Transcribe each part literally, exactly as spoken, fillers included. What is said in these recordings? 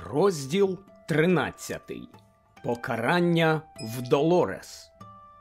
Розділ тринадцятий. Покарання в Долорес.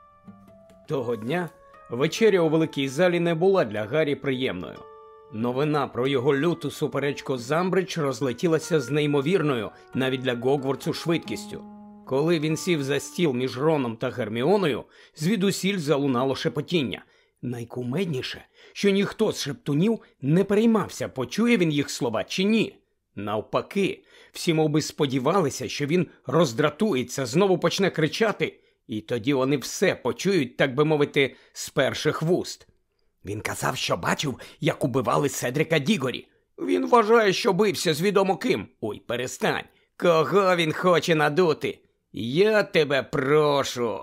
Того дня вечеря у великій залі не була для Гаррі приємною. Новина про його люту суперечку з Амбридж розлетілася з неймовірною, навіть для Гогвартсу, швидкістю. Коли він сів за стіл між Роном та Герміоною, звідусіль залунало шепотіння. Найкумедніше, що ніхто з шептунів не переймався, почує він їх слова чи ні. Навпаки, всі мовби сподівалися, що він роздратується, знову почне кричати, і тоді вони все почують, так би мовити, з перших вуст. Він казав, що бачив, як убивали Седрика Дігорі. Він вважає, що бився з відомо ким. Ой, перестань. Кого він хоче надути? Я тебе прошу.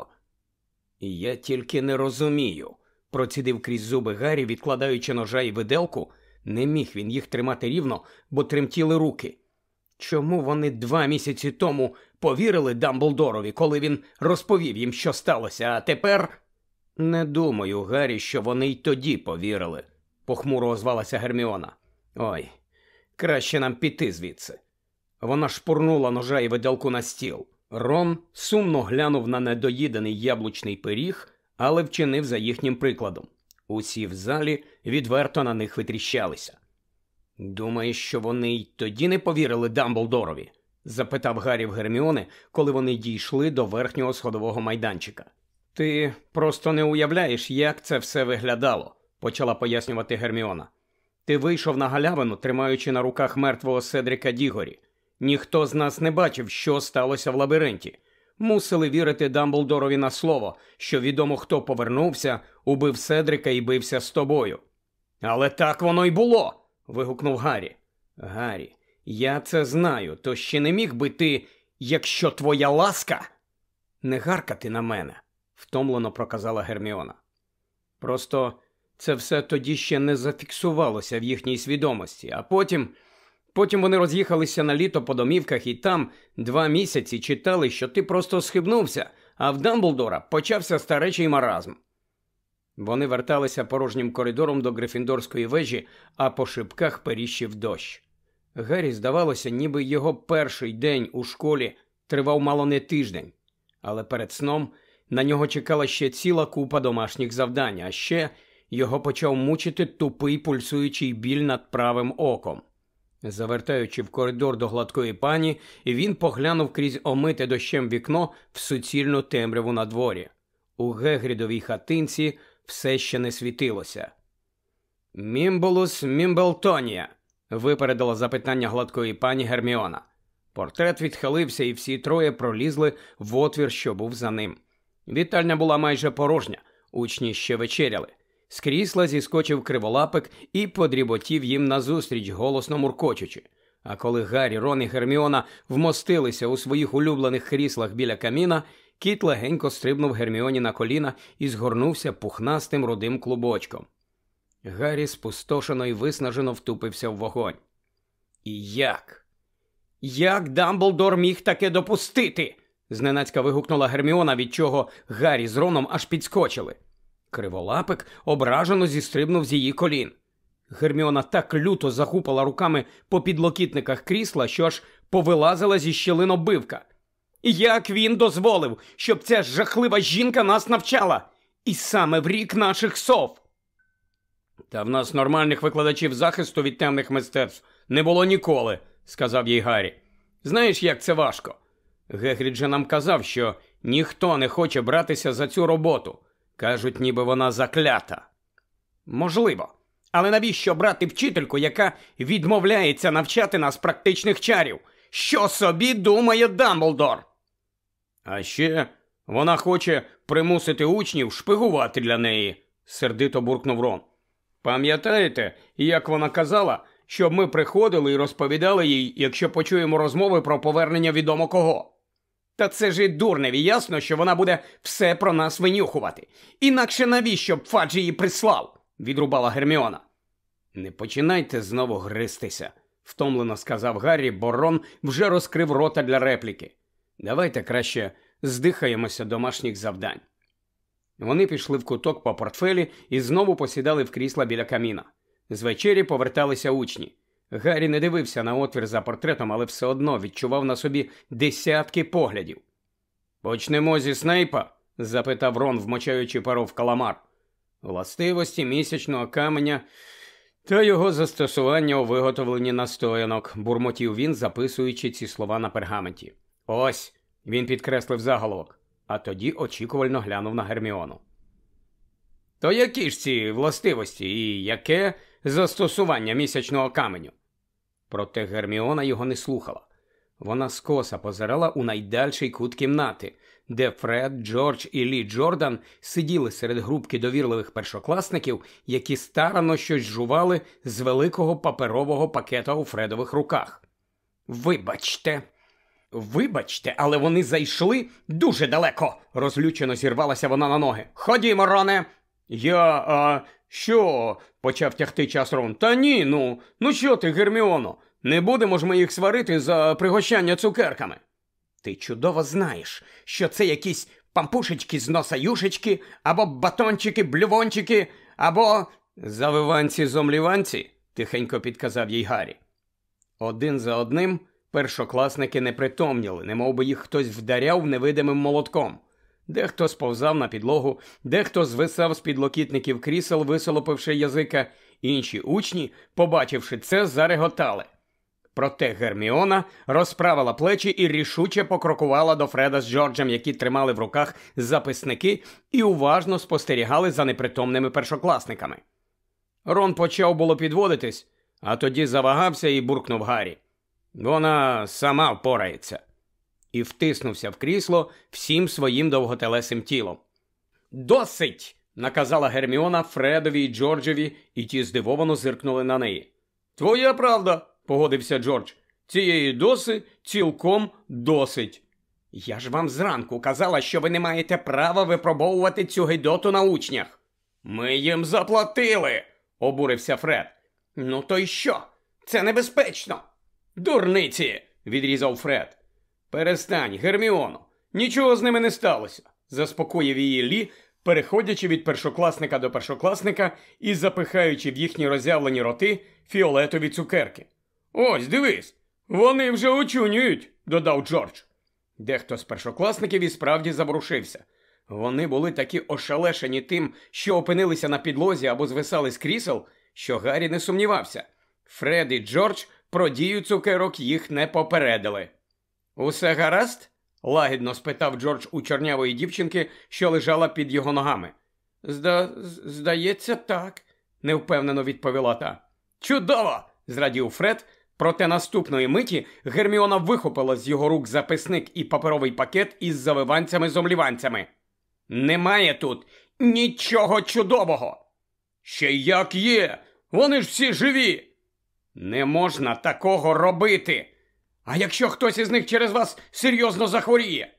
Я тільки не розумію, процідив крізь зуби Гаррі, відкладаючи ножа і виделку. Не міг він їх тримати рівно, бо тремтіли руки. Чому вони два місяці тому повірили Дамблдорові, коли він розповів їм, що сталося, а тепер... Не думаю, Гаррі, що вони й тоді повірили, похмуро озвалася Герміона. Ой, краще нам піти звідси. Вона шпурнула ножа і виделку на стіл. Рон сумно глянув на недоїдений яблучний пиріг, але вчинив за їхнім прикладом. Усі в залі відверто на них витріщалися. «Думаєш, що вони й тоді не повірили Дамблдорові?» – запитав Гаррі в Герміони, коли вони дійшли до верхнього сходового майданчика. «Ти просто не уявляєш, як це все виглядало», – почала пояснювати Герміона. «Ти вийшов на галявину, тримаючи на руках мертвого Седрика Дігорі. Ніхто з нас не бачив, що сталося в лабіринті. Мусили вірити Дамблдорові на слово, що відомо хто повернувся, убив Седрика і бився з тобою». «Але так воно й було!» – вигукнув Гаррі. «Гаррі, я це знаю, то ще не міг би ти, якщо твоя ласка...» «Не гаркати на мене», – втомлено проказала Герміона. «Просто це все тоді ще не зафіксувалося в їхній свідомості, а потім... Потім вони роз'їхалися на літо по домівках і там два місяці читали, що ти просто схибнувся, а в Дамблдора почався старечий маразм». Вони верталися порожнім коридором до Грифіндорської вежі, а по шибках періщив дощ. Гаррі здавалося, ніби його перший день у школі тривав мало не тиждень. Але перед сном на нього чекала ще ціла купа домашніх завдань, а ще його почав мучити тупий пульсуючий біль над правим оком. Завертаючи в коридор до гладкої пані, він поглянув крізь омите дощем вікно в суцільну темряву на дворі. У Гегрідовій хатинці все ще не світилося. «Мімбулус Мімблтонія», – випередила запитання гладкої пані Герміона. Портрет відхилився, і всі троє пролізли в отвір, що був за ним. Вітальня була майже порожня, учні ще вечеряли. З крісла зіскочив Криволапик і подріботів їм назустріч, голосно муркочучи. А коли Гаррі, Рон і Герміона вмостилися у своїх улюблених кріслах біля каміна, кіт легенько стрибнув Герміоні на коліна і згорнувся пухнастим рудим клубочком. Гаррі спустошено і виснажено втупився в вогонь. «І як? Як Дамблдор міг таке допустити?» – зненацька вигукнула Герміона, від чого Гаррі з Роном аж підскочили. Криволапик ображено зістрибнув з її колін. Герміона так люто захупала руками по підлокітниках крісла, що аж повилазила зі щілин оббивка. «Як він дозволив, щоб ця жахлива жінка нас навчала? І саме в рік наших сов!» «Та в нас нормальних викладачів захисту від темних мистецтв не було ніколи», – сказав їй Гаррі. «Знаєш, як це важко? Гегрід же нам казав, що ніхто не хоче братися за цю роботу. Кажуть, ніби вона заклята». «Можливо. Але навіщо брати вчительку, яка відмовляється навчати нас практичних чарів? Що собі думає Дамблдор?» «А ще вона хоче примусити учнів шпигувати для неї», – сердито буркнув Рон. «Пам'ятаєте, як вона казала, щоб ми приходили і розповідали їй, якщо почуємо розмови про повернення відомо кого?» «Та це ж і дурневі, ясно, що вона буде все про нас винюхувати. Інакше навіщо б Фадж її прислав?» – відрубала Герміона. «Не починайте знову гристися», – втомлено сказав Гаррі, бо Рон вже розкрив рота для репліки. «Давайте краще здихаємося домашніх завдань». Вони пішли в куток по портфелі і знову посідали в крісла біля каміна. З вечері поверталися учні. Гаррі не дивився на отвір за портретом, але все одно відчував на собі десятки поглядів. «Почнемо зі Снейпа?» – запитав Рон, вмочаючи перо в каламар. «Властивості місячного каменя та його застосування у виготовленні настоянок», – бурмотів він, записуючи ці слова на пергаменті. «Ось», – він підкреслив заголовок, а тоді очікувально глянув на Герміону. «То які ж ці властивості і яке застосування місячного каменю?» Проте Герміона його не слухала. Вона скоса позирала у найдальший кут кімнати, де Фред, Джордж і Лі Джордан сиділи серед групки довірливих першокласників, які старанно щось жували з великого паперового пакета у Фредових руках. «Вибачте, вибачте, але вони зайшли дуже далеко!» – розлючено зірвалася вона на ноги. «Ходімо, Роне!» «Я, а, що?» – почав тягти час Рон. «Та ні, ну, ну що ти, Герміоно? Не будемо ж ми їх сварити за пригощання цукерками». «Ти чудово знаєш, що це якісь пампушечки з носа юшечки, або батончики-блювончики, або завиванці-зомліванці», – тихенько підказав їй Гаррі. Один за одним першокласники непритомніли, немов би їх хтось вдаряв невидимим молотком. Дехто сповзав на підлогу, дехто звисав з підлокітників крісел, висолопивши язика. Інші учні, побачивши це, зареготали. Проте Герміона розправила плечі і рішуче покрокувала до Фреда з Джорджем, які тримали в руках записники і уважно спостерігали за непритомними першокласниками. Рон почав було підводитись, а тоді завагався і буркнув Гаррі. «Вона сама впорається». І втиснувся в крісло всім своїм довготелесим тілом. «Досить!» – наказала Герміона Фредові і Джорджеві, і ті здивовано зиркнули на неї. «Твоя правда!» – погодився Джордж. «Цієї доси цілком досить». «Я ж вам зранку казала, що ви не маєте права випробовувати цю гидоту на учнях». «Ми їм заплатили!» – обурився Фред. «Ну то й що? Це небезпечно!» «Дурниці!» – відрізав Фред. «Перестань, Герміоно, нічого з ними не сталося», – заспокоїв її Лі, переходячи від першокласника до першокласника і запихаючи в їхні роззявлені роти фіолетові цукерки. «Ось, дивись, вони вже очунюють», – додав Джордж. Дехто з першокласників і справді заворушився. Вони були такі ошелешені тим, що опинилися на підлозі або звисали з крісел, що Гаррі не сумнівався. Фред і Джордж про дію цукерок їх не попередили. «Усе гаразд?» – лагідно спитав Джордж у чорнявої дівчинки, що лежала під його ногами. «Зда... здається, так», – невпевнено відповіла та. «Чудово!» – зрадів Фред, проте наступної миті Герміона вихопила з його рук записник і паперовий пакет із завиванцями-зомліванцями. «Немає тут нічого чудового!» «Ще як є! Вони ж всі живі!» «Не можна такого робити! А якщо хтось із них через вас серйозно захворіє?»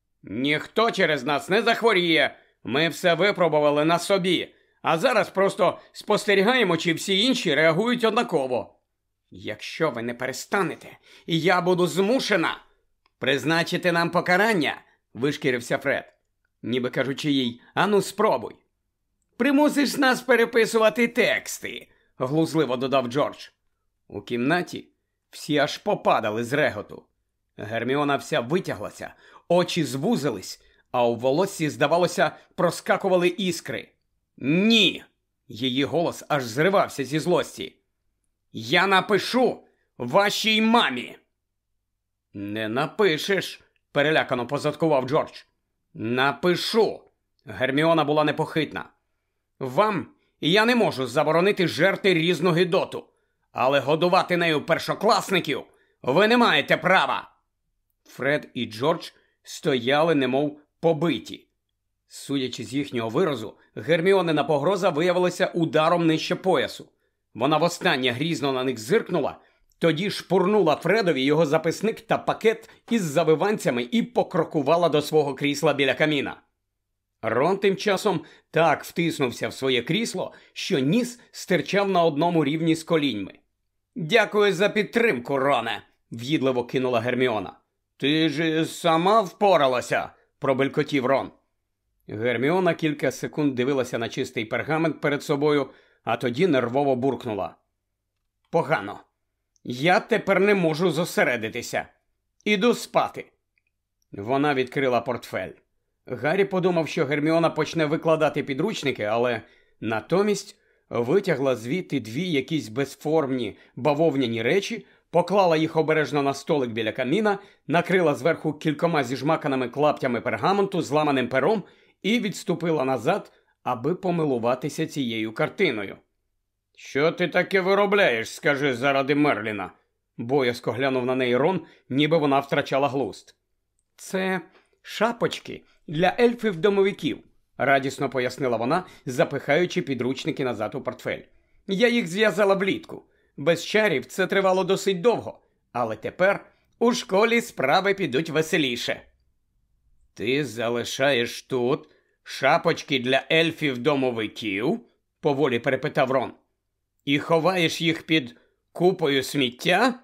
«Ніхто через нас не захворіє. Ми все випробували на собі. А зараз просто спостерігаємо, чи всі інші реагують однаково». «Якщо ви не перестанете, я буду змушена призначити нам покарання», – вишкірився Фред, ніби кажучи їй: «Ану, спробуй». «Примусиш нас переписувати тексти», – глузливо додав Джордж. У кімнаті всі аж попадали з реготу. Герміона вся витяглася, очі звузились, а у волоссі, здавалося, проскакували іскри. «Ні!» – її голос аж зривався зі злості. «Я напишу вашій мамі!» «Не напишеш!» – перелякано позадкував Джордж. «Напишу!» – Герміона була непохитна. «Вам я не можу заборонити жерти різну гидоту, але годувати нею першокласників ви не маєте права!» Фред і Джордж стояли немов побиті. Судячи з їхнього виразу, Герміонина погроза виявилася ударом нижче поясу. Вона востаннє грізно на них зиркнула, тоді шпурнула Фредові його записник та пакет із завиванцями і покрокувала до свого крісла біля каміна. Рон тим часом так втиснувся в своє крісло, що ніс стирчав на одному рівні з коліньми. «Дякую за підтримку, Роне!» – в'їдливо кинула Герміона. «Ти ж сама впоралася!» – пробелькотів Рон. Герміона кілька секунд дивилася на чистий пергамент перед собою, а тоді нервово буркнула. «Погано. Я тепер не можу зосередитися. Іду спати. Вона відкрила портфель. Гаррі подумав, що Герміона почне викладати підручники, але натомість витягла звідти дві якісь безформні бавовняні речі, поклала їх обережно на столик біля каміна, накрила зверху кількома зіжмаканими клаптями пергаменту, зламаним пером і відступила назад, аби помилуватися цією картиною. «Що ти таке виробляєш, скажи, заради Мерліна?» Боязко глянув на неї Рон, ніби вона втрачала глузд. «Це шапочки для ельфів-домовиків», – радісно пояснила вона, запихаючи підручники назад у портфель. «Я їх зв'язала влітку. Без чарів це тривало досить довго, але тепер у школі справи підуть веселіше». «Ти залишаєш тут шапочки для ельфів-домовиків?» – поволі перепитав Рон. «І ховаєш їх під купою сміття?»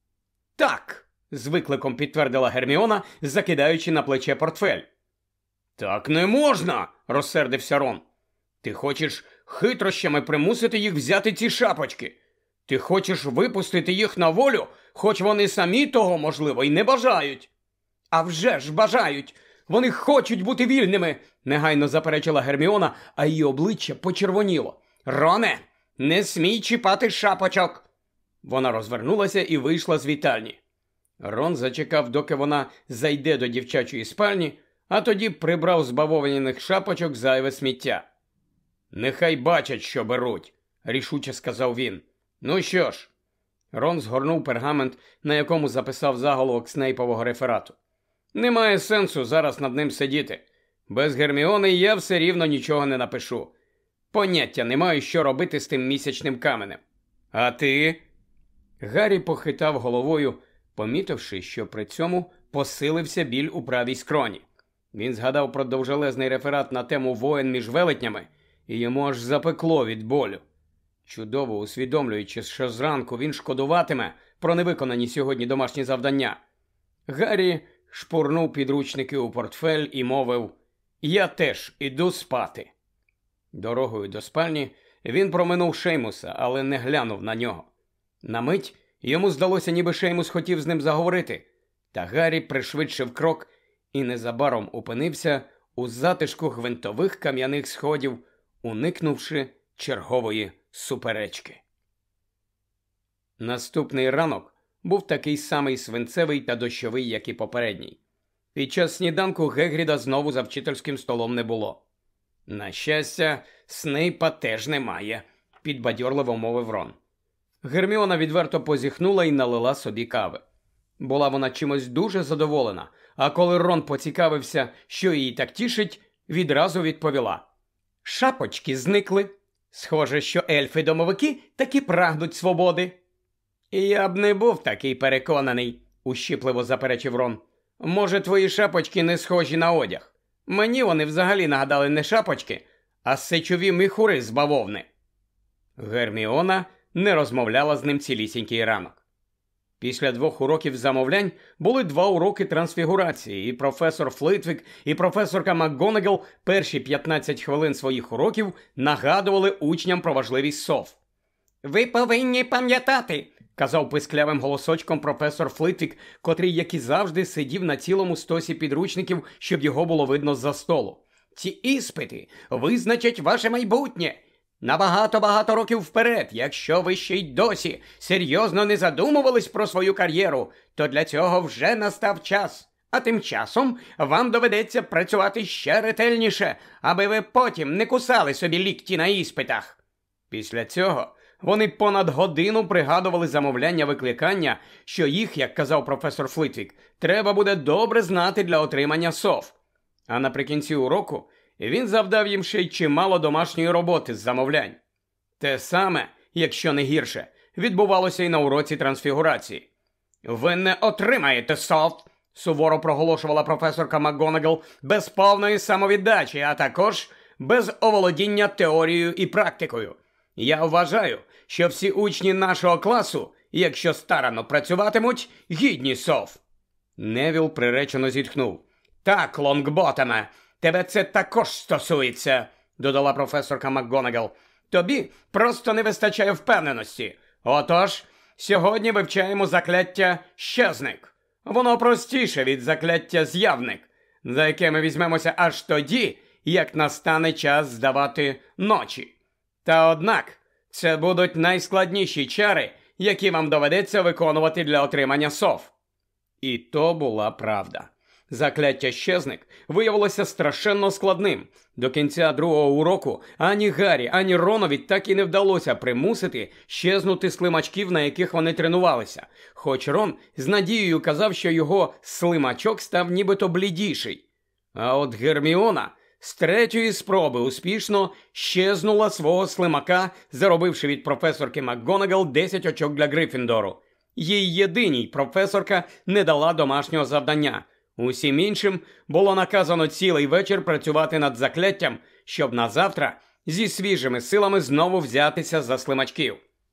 «Так», – з викликом підтвердила Герміона, закидаючи на плече портфель. «Так не можна!» – розсердився Рон. «Ти хочеш хитрощами примусити їх взяти ці шапочки? Ти хочеш випустити їх на волю, хоч вони самі того, можливо, й не бажають?» «А вже ж бажають! Вони хочуть бути вільними!» – негайно заперечила Герміона, а її обличчя почервоніло. «Роне, не смій чіпати шапочок!» Вона розвернулася і вийшла з вітальні. Рон зачекав, доки вона зайде до дівчачої спальні, а тоді прибрав з бавовняних шапочок зайве сміття. «Нехай бачать, що беруть», – рішуче сказав він. «Ну що ж?» Рон згорнув пергамент, на якому записав заголовок Снейпового реферату. «Немає сенсу зараз над ним сидіти. Без Герміони я все рівно нічого не напишу. Поняття не маю, що робити з тим місячним каменем. А ти?» Гаррі похитав головою, помітивши, що при цьому посилився біль у правій скроні. Він згадав про довжелезний реферат на тему воєн між велетнями, і йому аж запекло від болю. Чудово усвідомлюючи, що зранку він шкодуватиме про невиконані сьогодні домашні завдання, Гаррі шпурнув підручники у портфель і мовив: «Я теж іду спати». Дорогою до спальні він проминув Шеймуса, але не глянув на нього. На мить йому здалося, ніби Шеймус хотів з ним заговорити, та Гаррі пришвидшив крок і незабаром опинився у затишку гвинтових кам'яних сходів, уникнувши чергової суперечки. Наступний ранок був такий самий свинцевий та дощовий, як і попередній. Під час сніданку Гегріда знову за вчительським столом не було. «На щастя, Снейпа теж немає», – підбадьорливо мовив Рон. Герміона відверто позіхнула і налила собі кави. Була вона чимось дуже задоволена, а коли Рон поцікавився, що її так тішить, відразу відповіла: «Шапочки зникли. Схоже, що ельфи-домовики таки прагнуть свободи». «Я б не був такий переконаний», – ущіпливо заперечив Рон. «Може, твої шапочки не схожі на одяг? Мені вони взагалі нагадали не шапочки, а сечові міхури з бавовни». Герміона не розмовляла з ним цілісінький ранок. Після двох уроків замовлянь були два уроки трансфігурації, і професор Флитвік, і професорка МакГонагал перші п'ятнадцять хвилин своїх уроків нагадували учням про важливість сов. «Ви повинні пам'ятати», – казав писклявим голосочком професор Флитвік, котрий, як і завжди, сидів на цілому стосі підручників, щоб його було видно з-за столу. «Ці іспити визначать ваше майбутнє. На багато-багато років вперед, якщо ви ще й досі серйозно не задумувались про свою кар'єру, то для цього вже настав час. А тим часом вам доведеться працювати ще ретельніше, аби ви потім не кусали собі лікті на іспитах». Після цього вони понад годину пригадували замовляння викликання, що їх, як казав професор Флитвік, треба буде добре знати для отримання сов. А наприкінці уроку він завдав їм ще й чимало домашньої роботи з замовлянь. Те саме, якщо не гірше, відбувалося і на уроці трансфігурації. «Ви не отримаєте сов», – суворо проголошувала професорка МакГонагал, «без повної самовіддачі, а також без оволодіння теорією і практикою. Я вважаю, що всі учні нашого класу, якщо старанно працюватимуть, гідні сов». Невіл приречено зітхнув. «Так, Лонгботеме, тебе це також стосується», – додала професорка МакГонагал. «Тобі просто не вистачає впевненості. Отож, сьогодні вивчаємо закляття «Щезник». Воно простіше від закляття «З'явник», за яке ми візьмемося аж тоді, як настане час здавати ночі. Та однак, це будуть найскладніші чари, які вам доведеться виконувати для отримання сов. І то була правда. Закляття «Щезник» виявилося страшенно складним. До кінця другого уроку ані Гаррі, ані Ронові так і не вдалося примусити щезнути слимачків, на яких вони тренувалися. Хоч Рон з надією казав, що його слимачок став нібито блідіший. А от Герміона з третьої спроби успішно щезнула свого слимака, заробивши від професорки МакГонагал десять очок для Гриффіндору. Їй єдиній професорка не дала домашнього завдання. Усім іншим було наказано цілий вечір працювати над закляттям, щоб назавтра зі свіжими силами знову взятися за слимачків.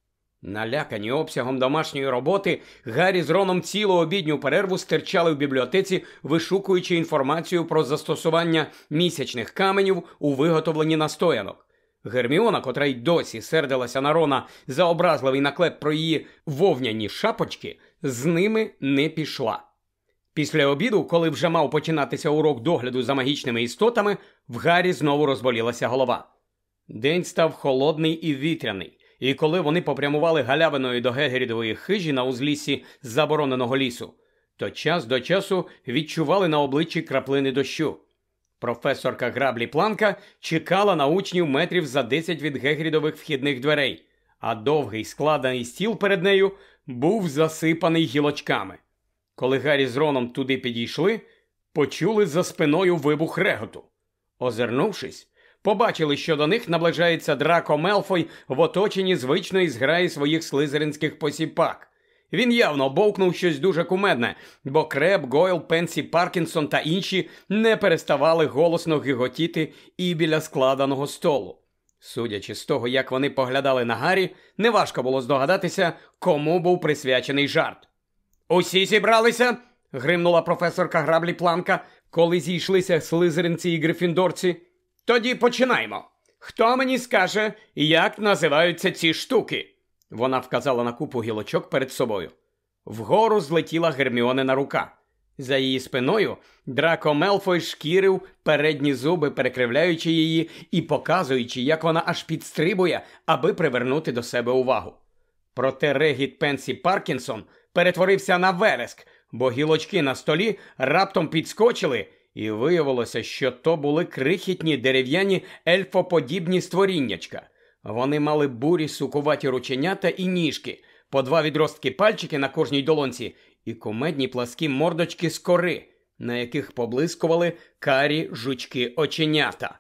Налякані обсягом домашньої роботи, Гаррі з Роном цілу обідню перерву стирчали в бібліотеці, вишукуючи інформацію про застосування місячних каменів у виготовленні настоянок. Герміона, котра й досі сердилася на Рона за образливий наклеп про її вовняні шапочки, з ними не пішла. Після обіду, коли вже мав починатися урок догляду за магічними істотами, в Гаррі знову розболілася голова. День став холодний і вітряний, і коли вони попрямували галявиною до Гегрідової хижі на узліссі забороненого лісу, то час до часу відчували на обличчі краплини дощу. Професорка Граблі-Планка чекала на учнів метрів за десять від Гегрідових вхідних дверей, а довгий складений стіл перед нею був засипаний гілочками. Коли Гаррі з Роном туди підійшли, почули за спиною вибух реготу. Озирнувшись, побачили, що до них наближається Драко Мелфой в оточенні звичної зграї своїх слизеринських посіпак. Він явно бовкнув щось дуже кумедне, бо Креб, Гойл, Пенсі, Паркінсон та інші не переставали голосно гиготіти і біля складеного столу. Судячи з того, як вони поглядали на Гаррі, неважко було здогадатися, кому був присвячений жарт. «Усі зібралися?» – гримнула професорка Граблі-Планка, коли зійшлися слизеринці і грифіндорці. «Тоді починаємо. Хто мені скаже, як називаються ці штуки?» Вона вказала на купу гілочок перед собою. Вгору злетіла Герміонина рука. За її спиною Драко Мелфой шкірив передні зуби, перекривляючи її і показуючи, як вона аж підстрибує, аби привернути до себе увагу. Проте регіт Пенсі Паркінсон перетворився на вереск, бо гілочки на столі раптом підскочили, і виявилося, що то були крихітні дерев'яні ельфоподібні створіннячка. Вони мали бурі сукуваті рученята і ніжки, по два відростки пальчики на кожній долонці і кумедні пласкі мордочки з кори, на яких поблискували карі жучки оченята.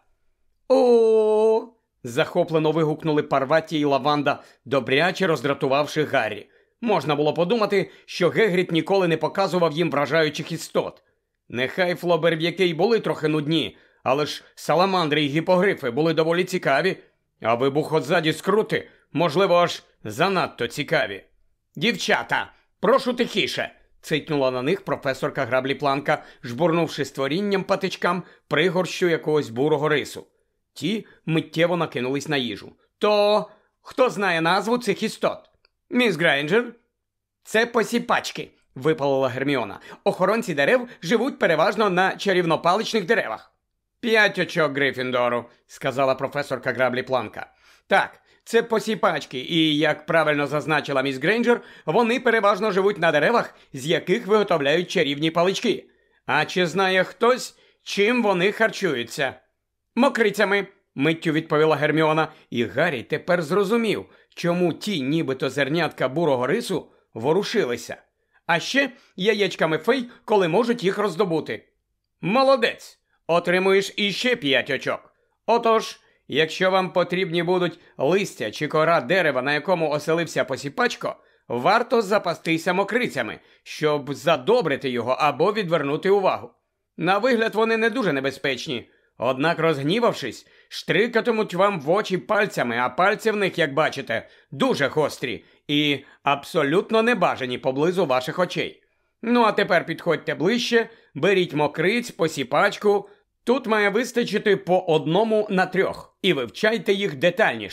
«О!» – захоплено вигукнули Парваті і Лаванда, добряче роздратувавши Гаррі. Можна було подумати, що Гегрід ніколи не показував їм вражаючих істот. Нехай флоберв'яки й були трохи нудні, але ж саламандри й гіпогрифи були доволі цікаві, а вибухозаді скрути, можливо, аж занадто цікаві. «Дівчата, прошу тихіше!» – цитнула на них професорка Граблі-Планка, жбурнувши створінням патичкам пригорщу якогось бурого рису. Ті миттєво накинулись на їжу. «То хто знає назву цих істот?» «Міс Грейнджер?» «Це посіпачки», – випалила Герміона. «Охоронці дерев живуть переважно на чарівнопаличних деревах». «П'ять очок Грифіндору», – сказала професорка Граблі-Планка. «Так, це посіпачки, і, як правильно зазначила міс Грейнджер, вони переважно живуть на деревах, з яких виготовляють чарівні палички. А чи знає хтось, чим вони харчуються?» «Мокрицями», – миттю відповіла Герміона, і Гаррі тепер зрозумів, чому ті нібито зернятка бурого рису ворушилися. «А ще яєчками фей, коли можуть їх роздобути». «Молодець! Отримуєш іще п'ять очок. Отож, якщо вам потрібні будуть листя чи кора дерева, на якому оселився посіпачко, варто запастися мокрицями, щоб задобрити його або відвернути увагу. На вигляд вони не дуже небезпечні, однак, розгнівавшись, штрикатимуть вам в очі пальцями, а пальці в них, як бачите, дуже гострі і абсолютно небажані поблизу ваших очей. Ну а тепер підходьте ближче, беріть мокриць, посіпачку. Тут має вистачити по одному на трьох, і вивчайте їх детальніше.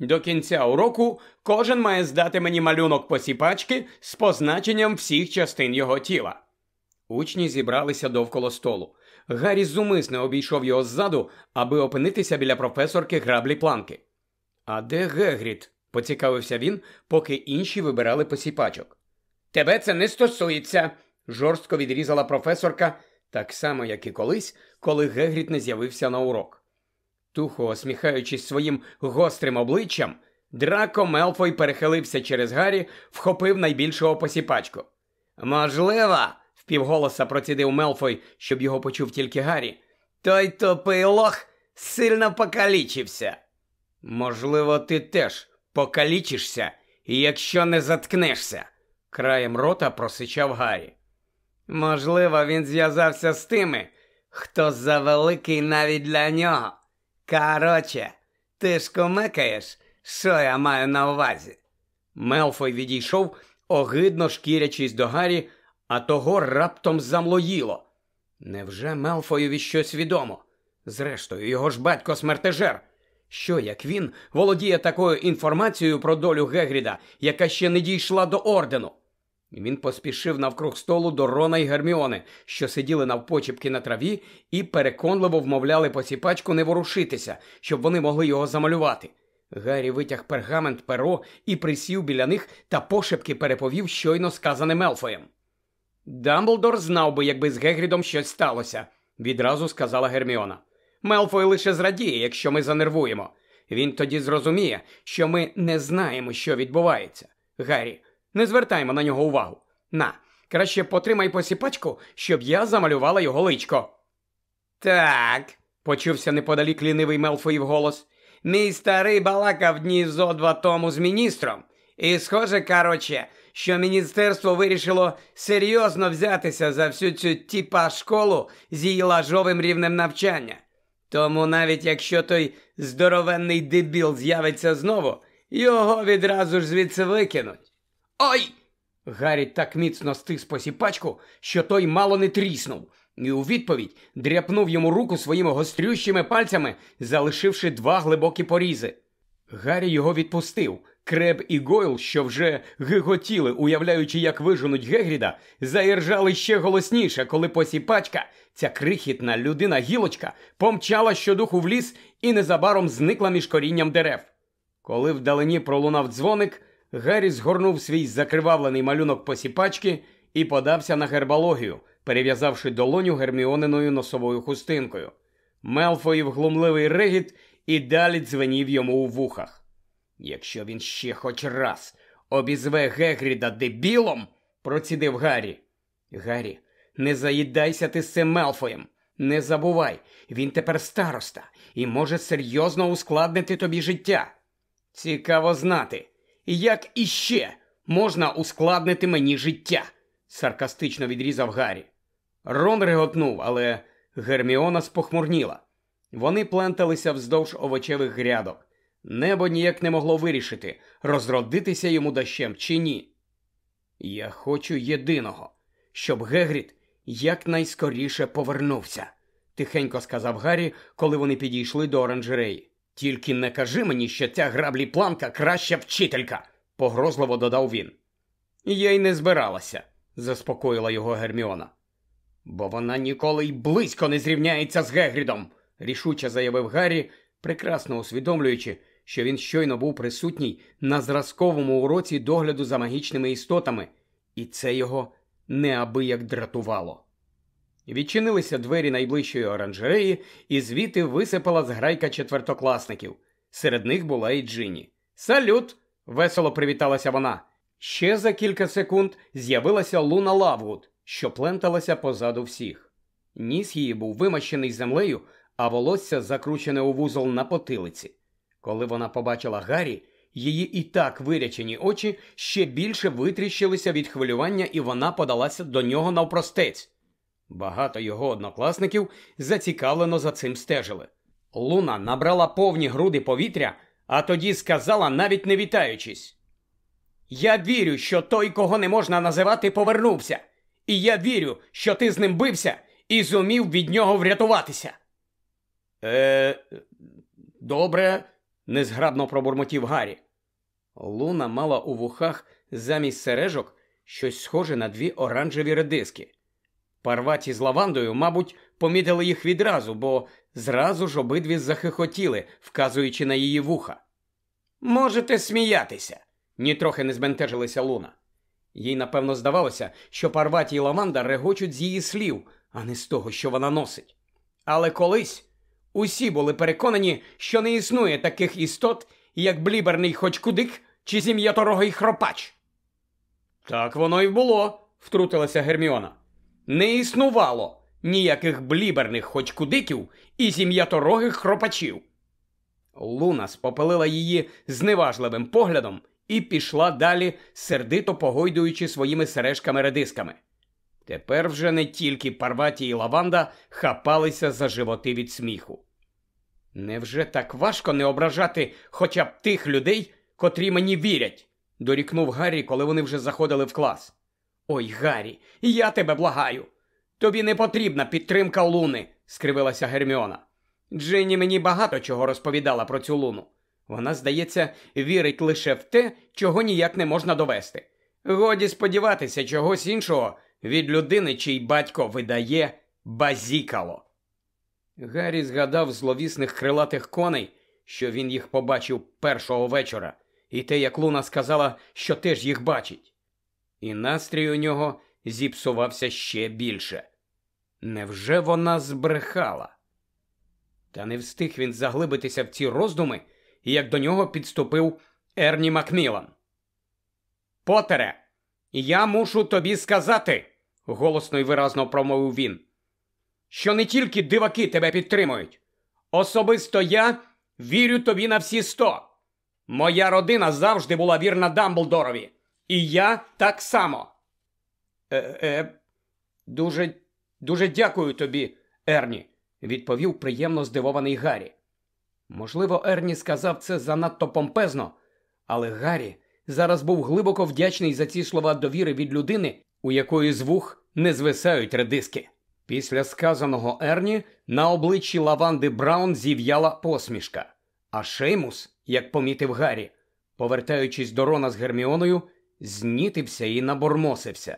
До кінця уроку кожен має здати мені малюнок посіпачки з позначенням всіх частин його тіла. Учні зібралися довкола столу. Гаррі зумисне обійшов його ззаду, аби опинитися біля професорки Граблі-Планки. «А де Гегрід?» – поцікавився він, поки інші вибирали посіпачок. «Тебе це не стосується!» – жорстко відрізала професорка, так само, як і колись, коли Гегрід не з'явився на урок. Тухо усміхаючись своїм гострим обличчям, Драко Мелфой перехилився через Гаррі, вхопив найбільшого посіпачку. «Можливо!» – впівголоса процідив Мелфой, щоб його почув тільки Гаррі. «Той тупий лох сильно покалічився!» «Можливо, ти теж покалічишся, якщо не заткнешся!» – краєм рота просичав Гаррі. «Можливо, він зв'язався з тими, хто завеликий навіть для нього. Короче, ти ж кумекаєш, що я маю на увазі?» Мелфой відійшов, огидно шкірячись до Гаррі, а того раптом замлоїло. Невже Мелфоєві щось відомо? Зрештою, його ж батько смертежер. Що, як він володіє такою інформацією про долю Гегріда, яка ще не дійшла до ордену? Він поспішив навкруг столу до Рона і Герміони, що сиділи навпочіпки на траві і переконливо вмовляли посіпачку не ворушитися, щоб вони могли його замалювати. Гаррі витяг пергамент, перо і присів біля них та пошепки переповів щойно сказане Мелфоєм. «Дамблдор знав би, якби з Гегрідом щось сталося», – відразу сказала Герміона. «Мелфой лише зрадіє, якщо ми занервуємо. Він тоді зрозуміє, що ми не знаємо, що відбувається. Гаррі, не звертаймо на нього увагу. На, краще потримай посіпачку, щоб я замалювала його личко». «Так», – почувся неподалік лінивий Мелфоїв голос. «Мій старий балакав дні зо два тому з міністром. І схоже, короче, що міністерство вирішило серйозно взятися за всю цю тіпа школу з її лажовим рівнем навчання. Тому навіть якщо той здоровенний дебіл з'явиться знову, його відразу ж звідси викинуть». «Ой!» Гаррі так міцно стис посіпачку, що той мало не тріснув, і у відповідь дряпнув йому руку своїми гострющими пальцями, залишивши два глибокі порізи. Гаррі його відпустив. Креб і Гойл, що вже гиготіли, уявляючи, як виженуть Гегріда, заіржали ще голосніше, коли посіпачка, ця крихітна людина-гілочка, помчала щодуху в ліс і незабаром зникла між корінням дерев. Коли вдалині пролунав дзвоник, Гаррі згорнув свій закривавлений малюнок посіпачки і подався на гербологію, перев'язавши долоню Герміониною носовою хустинкою. Мелфоїв глумливий регіт і далі дзвенів йому у вухах. «Якщо він ще хоч раз обізве Гегріда дебілом», – процідив Гаррі. «Гаррі, не заїдайся ти з цим Мелфоєм. Не забувай, він тепер староста і може серйозно ускладнити тобі життя. Цікаво знати, як іще можна ускладнити мені життя», – саркастично відрізав Гаррі. Рон реготнув, але Герміона спохмурніла. Вони пленталися вздовж овочевих грядок. Небо ніяк не могло вирішити, розродитися йому дощем чи ні. «Я хочу єдиного, щоб Гегрід якнайскоріше повернувся», – тихенько сказав Гаррі, коли вони підійшли до оранжереї. «Тільки не кажи мені, що ця Граблі-Планка краща вчителька», – погрозливо додав він. «Я й не збиралася», – заспокоїла його Герміона. «Бо вона ніколи й близько не зрівняється з Гегрідом», – рішуче заявив Гаррі, прекрасно усвідомлюючи, що він щойно був присутній на зразковому уроці догляду за магічними істотами, і це його неабияк дратувало. Відчинилися двері найближчої оранжереї, і звідти висипала зграйка четвертокласників. Серед них була і Джинні. «Салют!» – весело привіталася вона. Ще за кілька секунд з'явилася Луна Лавгуд, що пленталася позаду всіх. Ніс її був вимащений землею, а волосся закручене у вузол на потилиці. Коли вона побачила Гаррі, її і так вирячені очі ще більше витріщилися від хвилювання, і вона подалася до нього навпростець. Багато його однокласників зацікавлено за цим стежили. Луна набрала повні груди повітря, а тоді сказала, навіть не вітаючись: «Я вірю, що той, кого не можна називати, повернувся. І я вірю, що ти з ним бився і зумів від нього врятуватися». «Е, добре», незграбно пробурмотів Гаррі. Луна мала у вухах замість сережок щось схоже на дві оранжеві редиски. Парваті з Лавандою, мабуть, помітили їх відразу, бо зразу ж обидві захихотіли, вказуючи на її вуха. «Можете сміятися», – нітрохи не збентежилася Луна. Їй, напевно, здавалося, що Парваті і Лаванда регочуть з її слів, а не з того, що вона носить. Але колись усі були переконані, що не існує таких істот, як бліберний Хочкудик чи зім'яторогий Хропач. «Так воно й було», – втрутилася Герміона. «Не існувало ніяких бліберних Хочкудиків і зім'яторогих Хропачів». Луна спопелила її зневажливим поглядом і пішла далі, сердито погойдуючи своїми сережками-редисками. Тепер вже не тільки Парваті і Лаванда хапалися за животи від сміху. «Невже так важко не ображати хоча б тих людей, котрі мені вірять?» – дорікнув Гаррі, коли вони вже заходили в клас. «Ой, Гаррі, я тебе благаю! Тобі не потрібна підтримка Луни!» – скривилася Герміона. «Джинні мені багато чого розповідала про цю Луну. Вона, здається, вірить лише в те, чого ніяк не можна довести. Годі сподіватися чогось іншого від людини, чий батько видає базікало». Гаррі згадав зловісних крилатих коней, що він їх побачив першого вечора, і те, як Луна сказала, що теж їх бачить. І настрій у нього зіпсувався ще більше. Невже вона збрехала? Та не встиг він заглибитися в ці роздуми, як до нього підступив Ерні Макмілан. «Потере, я мушу тобі сказати», – голосно й виразно промовив він, «що не тільки диваки тебе підтримують. Особисто я вірю тобі на всі сто. Моя родина завжди була вірна Дамблдорові. І я так само». Е-е, дуже, дуже дякую тобі, Ерні», – відповів приємно здивований Гаррі. Можливо, Ерні сказав це занадто помпезно, але Гаррі зараз був глибоко вдячний за ці слова довіри від людини, у якої з вух не звисають редиски. Після сказаного Ерні на обличчі Лаванди Браун зів'яла посмішка, а Шеймус, як помітив Гаррі, повертаючись до Рона з Герміоною, знітився і набормосився.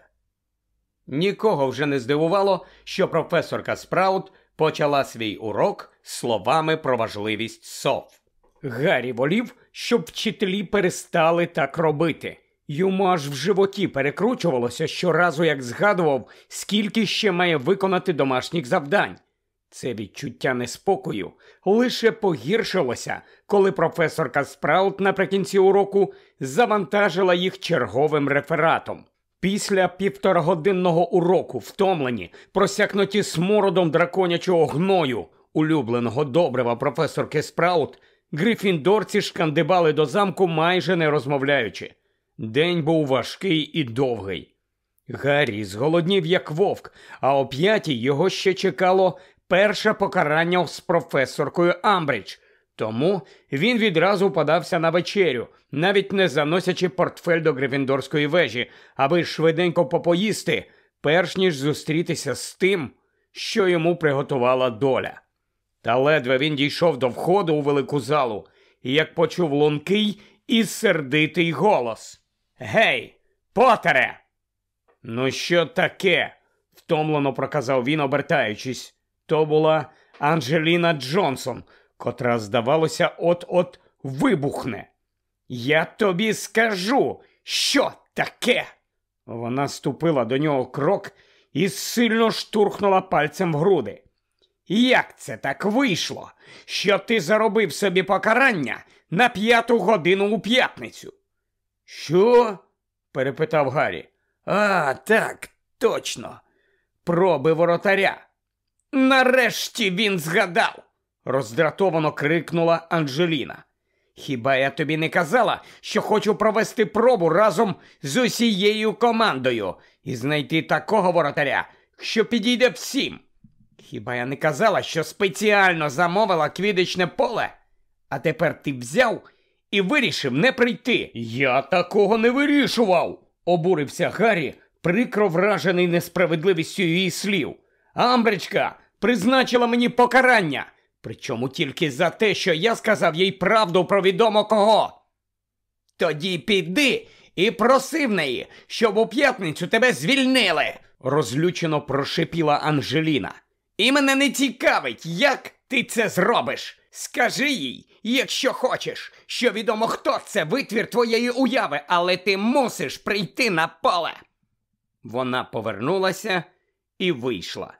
Нікого вже не здивувало, що професорка Спраут почала свій урок словами про важливість сов. Гаррі волів, щоб вчителі перестали так робити. Йому аж в животі перекручувалося щоразу, як згадував, скільки ще має виконати домашніх завдань. Це відчуття неспокою лише погіршилося, коли професорка Спраут наприкінці уроку завантажила їх черговим рефератом. Після півторагодинного уроку, втомлені, просякнуті смородом драконячого гною, улюбленого добрива професорки Спраут, грифіндорці шкандибали до замку майже не розмовляючи. День був важкий і довгий. Гаррі зголоднів як вовк, а о п'ятій його ще чекало перше покарання з професоркою Амбридж. Тому він відразу подався на вечерю, навіть не заносячи портфель до Грифіндорської вежі, аби швиденько попоїсти, перш ніж зустрітися з тим, що йому приготувала доля. Та ледве він дійшов до входу у велику залу, як почув лункий і сердитий голос. «Гей, Потере!» «Ну що таке?» – втомлено проказав він, обертаючись. То була Анджеліна Джонсон, котра, здавалося, от-от вибухне. «Я тобі скажу, що таке!» Вона ступила до нього крок і сильно штурхнула пальцем в груди. «Як це так вийшло, що ти заробив собі покарання на п'яту годину у п'ятницю?» «Що?» – перепитав Гаррі. «А, так, точно. Проби воротаря». «Нарешті він згадав!» – роздратовано крикнула Анджеліна. «Хіба я тобі не казала, що хочу провести пробу разом з усією командою і знайти такого воротаря, що підійде всім? Хіба я не казала, що спеціально замовила квідичне поле? А тепер ти взяв і вирішив не прийти». «Я такого не вирішував!» – обурився Гаррі, прикро вражений несправедливістю її слів. «Амбричка призначила мені покарання. Причому тільки за те, що я сказав їй правду про відомо кого. Тоді піди і проси в неї, щоб у п'ятницю тебе звільнили, розлючено прошипіла Анжеліна. І мене не цікавить, як ти це зробиш. Скажи їй, якщо хочеш, що відомо хто це, витвір твоєї уяви, але ти мусиш прийти на поле. Вона повернулася і вийшла.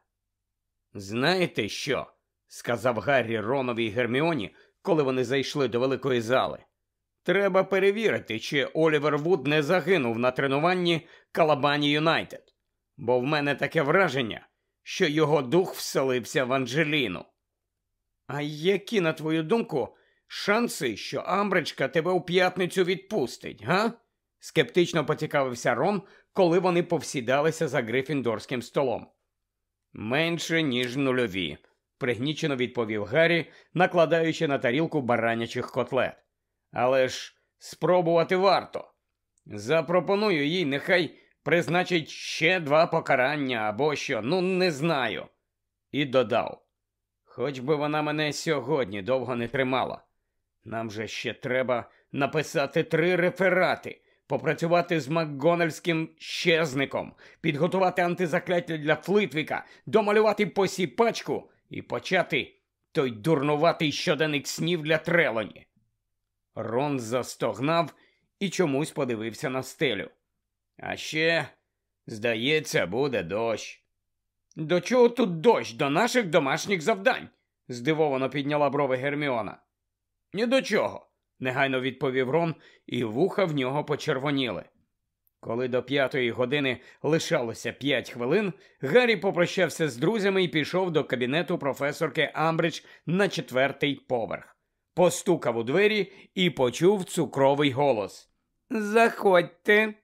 Знаєте що? Сказав Гаррі Ронові й Герміоні, коли вони зайшли до великої зали. Треба перевірити, чи Олівер Вуд не загинув на тренуванні Калабані Юнайтед. Бо в мене таке враження, що його дух вселився в Анжеліну. А які, на твою думку, шанси, що Амбриджка тебе у п'ятницю відпустить, га? Скептично поцікавився Рон, коли вони повсідалися за грифіндорським столом. Менше, ніж нульові, пригнічено відповів Гаррі, накладаючи на тарілку баранячих котлет. Але ж спробувати варто. Запропоную їй, нехай призначить ще два покарання або що, ну не знаю. І додав. Хоч би вона мене сьогодні довго не тримала. Нам же ще треба написати три реферати, попрацювати з МакГональським щезником, підготувати антизакляття для Флитвіка, домалювати посіпачку і почати той дурнуватий щоденник снів для Трелоні. Рон застогнав і чомусь подивився на стелю. А ще, здається, буде дощ. До чого тут дощ? До наших домашніх завдань? Здивовано підняла брови Герміона. Ні до чого, негайно відповів Рон, і вуха в нього почервоніли. Коли до п'ятої години лишалося п'ять хвилин, Гаррі попрощався з друзями і пішов до кабінету професорки Амбридж на четвертий поверх. Постукав у двері і почув цукровий голос. «Заходьте!»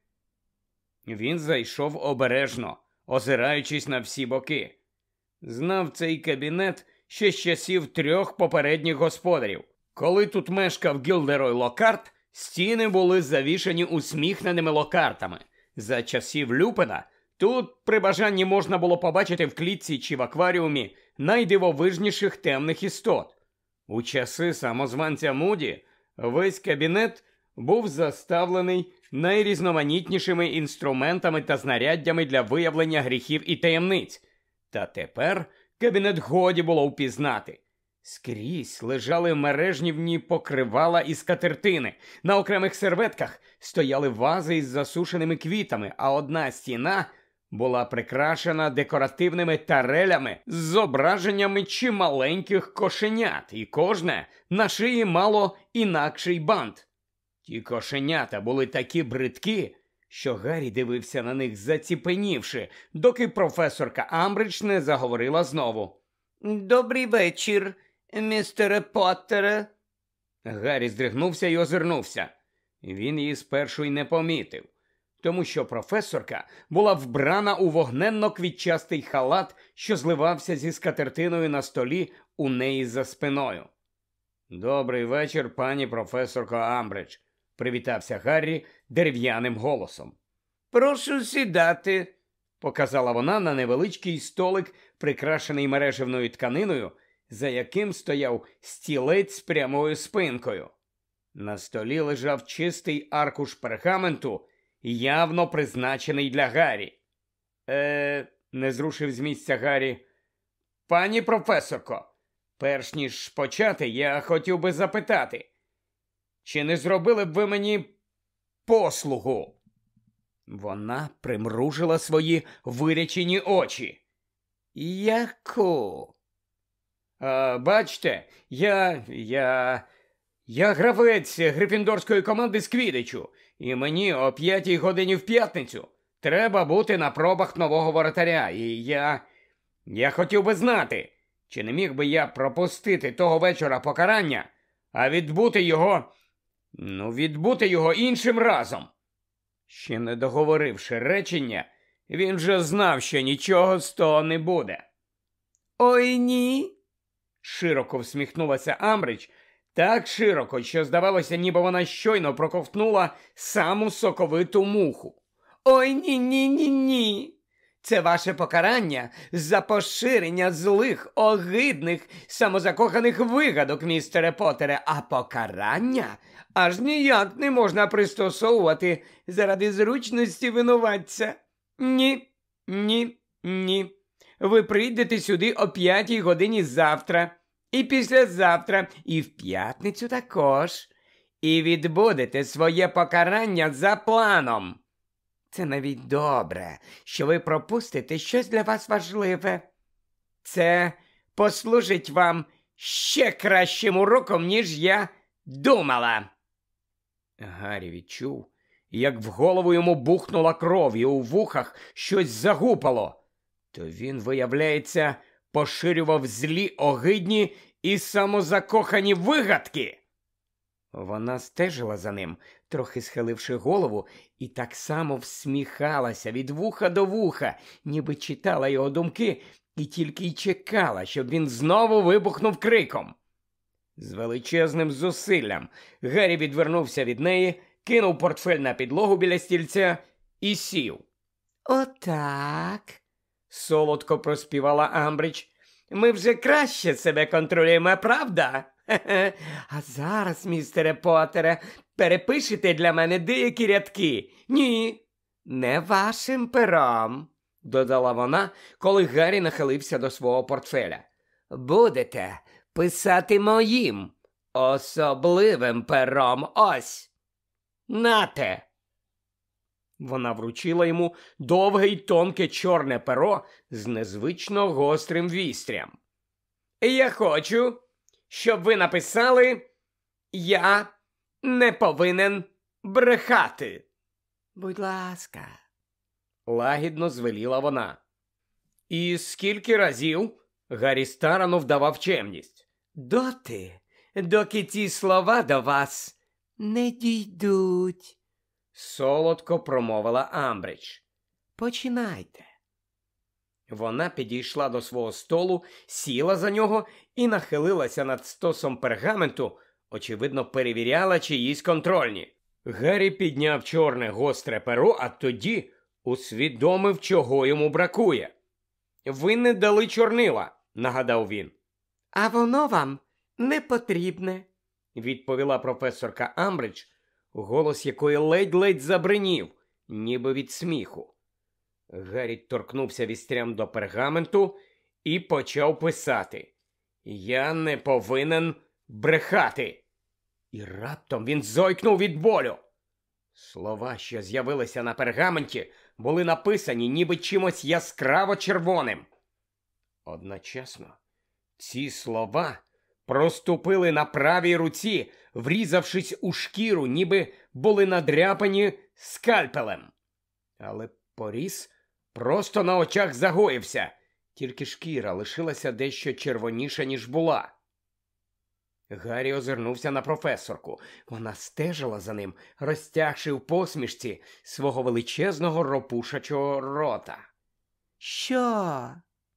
Він зайшов обережно, озираючись на всі боки. Знав цей кабінет ще з часів трьох попередніх господарів. Коли тут мешкав Гілдерой Локарт, стіни були завішані усміхненими локартами. За часів Люпена тут при бажанні можна було побачити в клітці чи в акваріумі найдивовижніших темних істот. У часи самозванця Муді весь кабінет був заставлений найрізноманітнішими інструментами та знаряддями для виявлення гріхів і таємниць. Та тепер кабінет годі було впізнати. Скрізь лежали мережнівні покривала і скатертини. На окремих серветках стояли вази із засушеними квітами, а одна стіна була прикрашена декоративними тарелями з зображеннями чималеньких кошенят, і кожне на шиї мало інакший бант. Ті кошенята були такі бридкі, що Гаррі дивився на них заціпенівши, доки професорка Амбридж не заговорила знову. «Добрий вечір, містере Поттере». Гаррі здригнувся і озирнувся. Він її спершу й не помітив, тому що професорка була вбрана у вогненно-квітчастий халат, що зливався зі скатертиною на столі у неї за спиною. «Добрий вечір, пані професорко Амбридж», – привітався Гаррі дерев'яним голосом. «Прошу сідати», – показала вона на невеличкий столик, прикрашений мережевною тканиною, за яким стояв стілець з прямою спинкою. На столі лежав чистий аркуш пергаменту, явно призначений для Гаррі. Е, не зрушив з місця Гаррі. «Пані професорко, перш ніж почати, я хотів би запитати, чи не зробили б ви мені послугу?» Вона примружила свої вирячені очі. «Яку?» А, «Бачте, я... я... я гравець грифіндорської команди з Квіддичу, і мені о п'ятій годині в п'ятницю треба бути на пробах нового воротаря, і я... я хотів би знати, чи не міг би я пропустити того вечора покарання, а відбути його... ну, відбути його іншим разом». Ще не договоривши речення, він вже знав, що нічого з того не буде. «Ой, ні!» Широко всміхнулася Амбридж, так широко, що здавалося, ніби вона щойно проковтнула саму соковиту муху. «Ой, ні-ні-ні-ні! Це ваше покарання за поширення злих, огидних, самозакоханих вигадок, містере Поттере. А покарання аж ніяк не можна пристосовувати заради зручності винуватця. Ні, ні, ні. Ви прийдете сюди о п'ятій годині завтра, і післязавтра, і в п'ятницю також, і відбудете своє покарання за планом. Це навіть добре, що ви пропустите щось для вас важливе. Це послужить вам ще кращим уроком, ніж я думала. Гаррі відчув, як в голову йому бухнула кров і у вухах щось загупало. То він, виявляється, поширював злі, огидні і самозакохані вигадки. Вона стежила за ним, трохи схиливши голову, і так само всміхалася від вуха до вуха, ніби читала його думки і тільки й чекала, щоб він знову вибухнув криком. З величезним зусиллям Гаррі відвернувся від неї, кинув портфель на підлогу біля стільця і сів. «Отак», – солодко проспівала Амбридж. «Ми вже краще себе контролюємо, правда? Хе-хе. А зараз, містере Поттере, перепишете для мене деякі рядки. Ні, не вашим пером», – додала вона, коли Гаррі нахилився до свого портфеля. «Будете писати моїм особливим пером. Ось. Нате». Вона вручила йому довге й тонке чорне перо з незвично гострим вістрям. «Я хочу, щоб ви написали «Я не повинен брехати». «Будь ласка», – лагідно звеліла вона. «І скільки разів?» – Гаррі старано вдавав чемність. «Доти, доки ці слова до вас не дійдуть», – солодко промовила Амбридж. «Починайте». Вона підійшла до свого столу, сіла за нього і нахилилася над стосом пергаменту, очевидно, перевіряла чиїсь контрольні. Гаррі підняв чорне гостре перо, а тоді усвідомив, чого йому бракує. «Ви не дали чорнила», – нагадав він. «А воно вам не потрібне», – відповіла професорка Амбридж, голос якої ледь-ледь забринів, ніби від сміху. Гаррі торкнувся вістрям до пергаменту і почав писати. «Я не повинен брехати». І раптом він зойкнув від болю. Слова, що з'явилися на пергаменті, були написані ніби чимось яскраво червоним. Одночасно ці слова проступили на правій руці, врізавшись у шкіру, ніби були надряпані скальпелем. Але поріз просто на очах загоївся, тільки шкіра лишилася дещо червоніша, ніж була. Гаррі озирнувся на професорку. Вона стежила за ним, розтягши в посмішці свого величезного ропушачого рота. «Що?»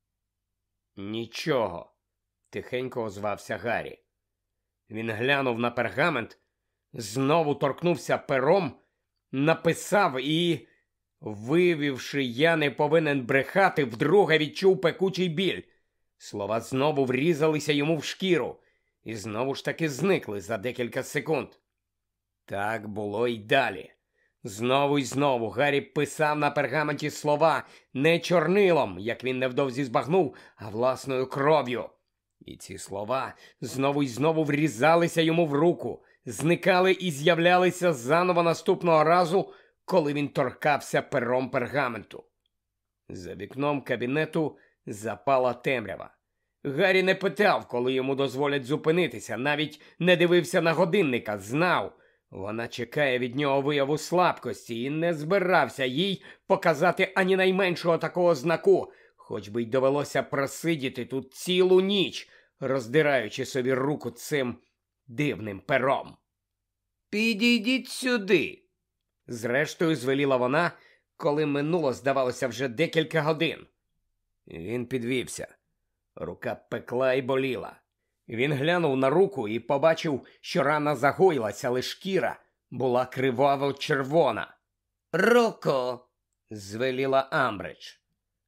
«Нічого», – тихенько озвався Гаррі. Він глянув на пергамент, знову торкнувся пером, написав і, вивівши «я не повинен брехати», вдруге відчув пекучий біль. Слова знову врізалися йому в шкіру і знову ж таки зникли за декілька секунд. Так було й далі. Знову й знову Гаррі писав на пергаменті слова не чорнилом, як він невдовзі збагнув, а власною кров'ю. І ці слова знову й знову врізалися йому в руку, зникали і з'являлися заново наступного разу, коли він торкався пером пергаменту. За вікном кабінету запала темрява. Гаррі не питав, коли йому дозволять зупинитися, навіть не дивився на годинника, знав. Вона чекає від нього вияву слабкості і не збирався їй показати ані найменшого такого знаку, хоч би й довелося просидіти тут цілу ніч, роздираючи собі руку цим дивним пером. «Підійдіть сюди», – зрештою звеліла вона, коли минуло, здавалося, вже декілька годин. Він підвівся. Рука пекла і боліла. Він глянув на руку і побачив, що рана загоїлася, але шкіра була криваво-червона. «Руку!» – звеліла Амбридж.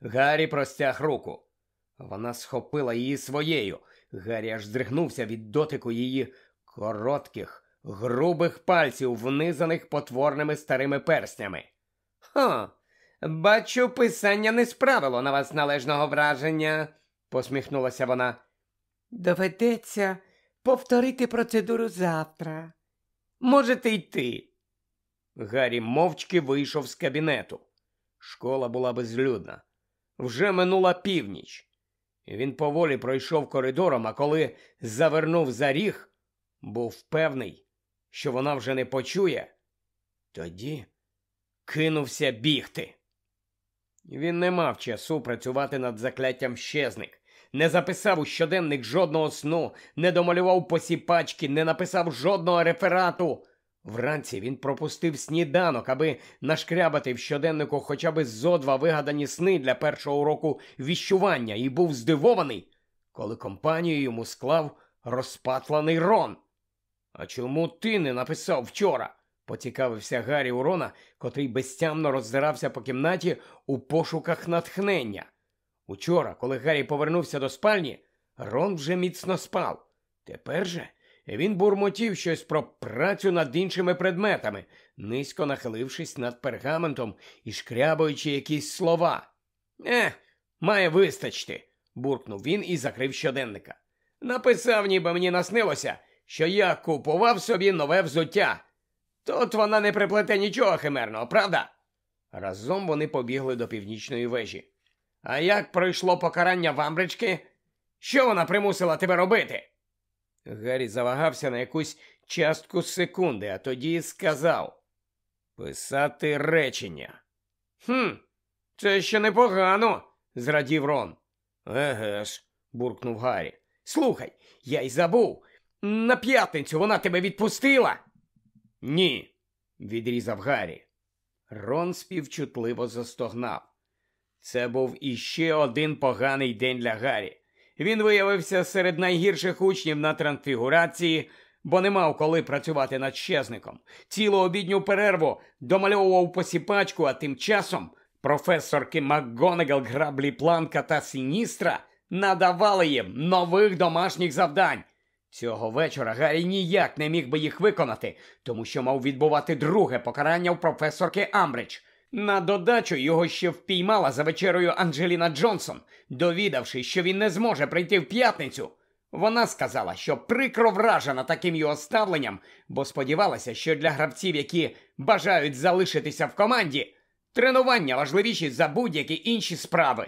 Гаррі простяг руку. Вона схопила її своєю. Гаррі аж здригнувся від дотику її коротких, грубих пальців, внизаних потворними старими перснями. «Ха, бачу, писання не справило на вас належного враження», – посміхнулася вона. «Доведеться повторити процедуру завтра. Можете йти». Гаррі мовчки вийшов з кабінету. Школа була безлюдна. Вже минула північ. Він поволі пройшов коридором, а коли завернув за ріг, був певний, що вона вже не почує. Тоді кинувся бігти. Він не мав часу працювати над закляттям «Щезник». Не записав у щоденник жодного сну, не домалював посіпачки, не написав жодного реферату. Вранці він пропустив сніданок, аби нашкрябати в щоденнику хоча б зо два вигадані сни для першого уроку віщування, і був здивований, коли компанію йому склав розпатланий Рон. «А чому ти не написав вчора?» – поцікавився Гаррі у Рона, котрий безтямно роззирався по кімнаті у пошуках натхнення. Учора, коли Гаррі повернувся до спальні, Рон вже міцно спав. Тепер же він бурмотів щось про працю над іншими предметами, низько нахилившись над пергаментом і шкрябаючи якісь слова. «Ех, має вистачити», – буркнув він і закрив щоденника. «Написав, ніби мені наснилося, що я купував собі нове взуття. Тут вона не приплете нічого химерного, правда?» Разом вони побігли до північної вежі. «А як пройшло покарання Вамбрички? Що вона примусила тебе робити?» Гаррі завагався на якусь частку секунди, а тоді сказав: «Писати речення». «Хм, це ще непогано», – зрадів Рон. «Еге ж», – буркнув Гаррі. «Слухай, я й забув. На п'ятницю вона тебе відпустила?» «Ні», – відрізав Гаррі. Рон співчутливо застогнав. Це був іще один поганий день для Гаррі. Він виявився серед найгірших учнів на трансфігурації, бо не мав коли працювати над «Щезником». Цілу обідню перерву домальовував посіпачку, а тим часом професорки МакГонагал, Граблі, Планка та Сіністра надавали їм нових домашніх завдань. Цього вечора Гаррі ніяк не міг би їх виконати, тому що мав відбувати друге покарання у професорки Амбридж. На додачу його ще впіймала за вечерою Анджеліна Джонсон, довідавшись, що він не зможе прийти в п'ятницю. Вона сказала, що прикро вражена таким його ставленням, бо сподівалася, що для гравців, які бажають залишитися в команді, тренування важливіші за будь-які інші справи.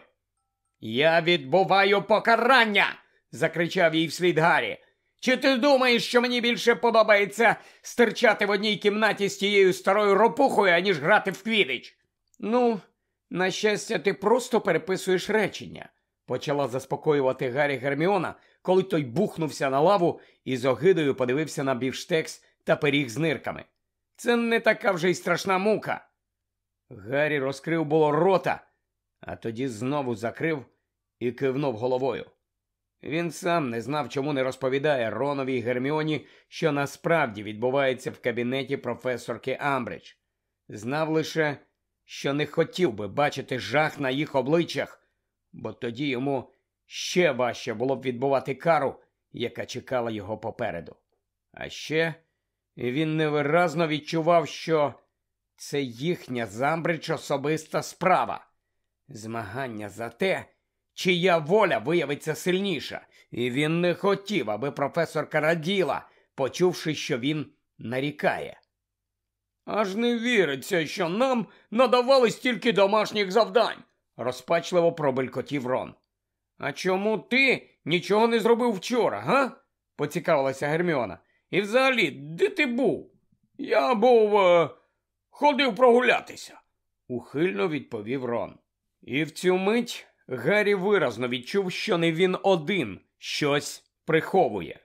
«Я відбуваю покарання!» – закричав їй вслід Гаррі. «Чи ти думаєш, що мені більше подобається стирчати в одній кімнаті з тією старою ропухою, аніж грати в квідич?» «Ну, на щастя, ти просто переписуєш речення», – почала заспокоювати Гаррі Герміона, коли той бухнувся на лаву і з огидою подивився на бівштекс та пиріг з нирками. «Це не така вже й страшна мука». Гаррі розкрив було рота, а тоді знову закрив і кивнув головою. Він сам не знав, чому не розповідає Ронові й Герміоні, що насправді відбувається в кабінеті професорки Амбридж. Знав лише, що не хотів би бачити жах на їх обличчях, бо тоді йому ще важче було б відбувати кару, яка чекала його попереду. А ще він невиразно відчував, що це їхня з Амбридж особиста справа. Змагання за те, чия воля виявиться сильніша, і він не хотів, аби професорка раділа, почувши, що він нарікає. «Аж не віриться, що нам надавали стільки домашніх завдань», – розпачливо пробелькотів Рон. «А чому ти нічого не зробив вчора, га?» – поцікавилася Герміона. «І взагалі, де ти був?» «Я був... Е... ходив прогулятися», – ухильно відповів Рон. І в цю мить Гаррі виразно відчув, що не він один щось приховує.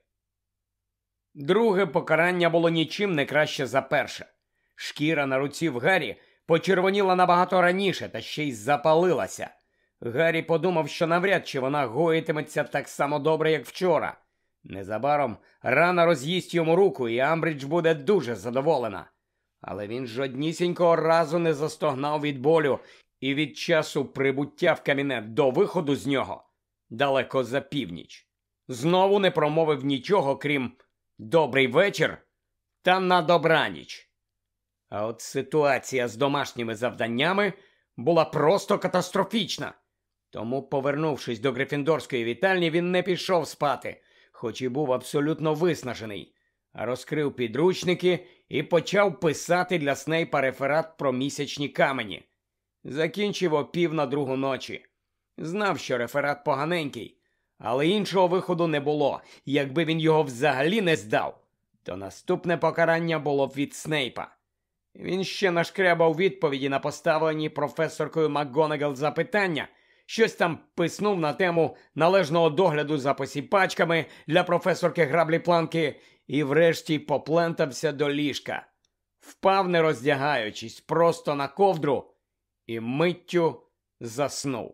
Друге покарання було нічим не краще за перше. Шкіра на руці в Гаррі почервоніла набагато раніше та ще й запалилася. Гаррі подумав, що навряд чи вона гоїтиметься так само добре, як вчора. Незабаром рана роз'їсть йому руку, і Амбридж буде дуже задоволена. Але він жоднісінького разу не застогнав від болю і від часу прибуття в кабінет до виходу з нього далеко за північ. Знову не промовив нічого, крім «добрий вечір» та «на добраніч». А от ситуація з домашніми завданнями була просто катастрофічна. Тому, повернувшись до Грифіндорської вітальні, він не пішов спати, хоч і був абсолютно виснажений, а розкрив підручники і почав писати для Снейпа реферат про місячні камені. Закінчив о пів на другу ночі. Знав, що реферат поганенький, але іншого виходу не було. Якби він його взагалі не здав, то наступне покарання було б від Снейпа. Він ще нашкрябав відповіді на поставлені професоркою МакГонагал запитання, щось там писнув на тему належного догляду за посіпачками для професорки Граблі-Планки і врешті поплентався до ліжка. Впав, не роздягаючись, просто на ковдру і миттю заснув.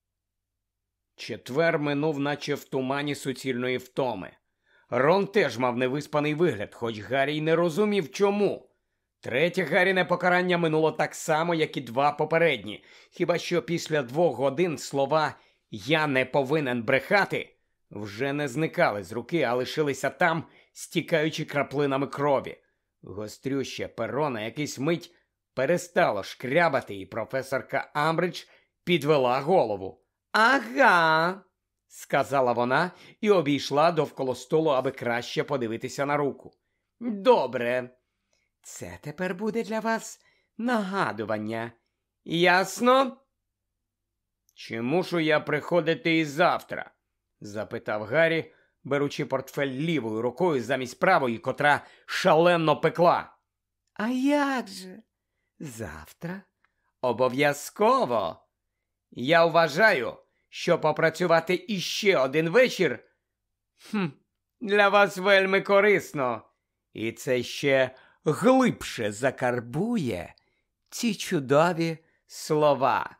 Четвер минув, наче в тумані суцільної втоми. Рон теж мав невиспаний вигляд, хоч Гаррі й не розумів, чому. Третє Гарріне покарання минуло так само, як і два попередні. Хіба що після двох годин слова «я не повинен брехати» вже не зникали з руки, а лишилися там, стікаючи краплинами крові. Гострюща перо на якийсь мить перестало шкрябати, і професорка Амбридж підвела голову. «Ага», – сказала вона і обійшла довкола столу, аби краще подивитися на руку. «Добре. Це тепер буде для вас нагадування. Ясно?» «Чи мушу я приходити і завтра?» – запитав Гаррі, беручи портфель лівою рукою замість правої, котра шалено пекла. «А як же? Завтра? Обов'язково. Я вважаю, що попрацювати іще один вечір хм, для вас вельми корисно. І це ще глибше закарбує ці чудові слова».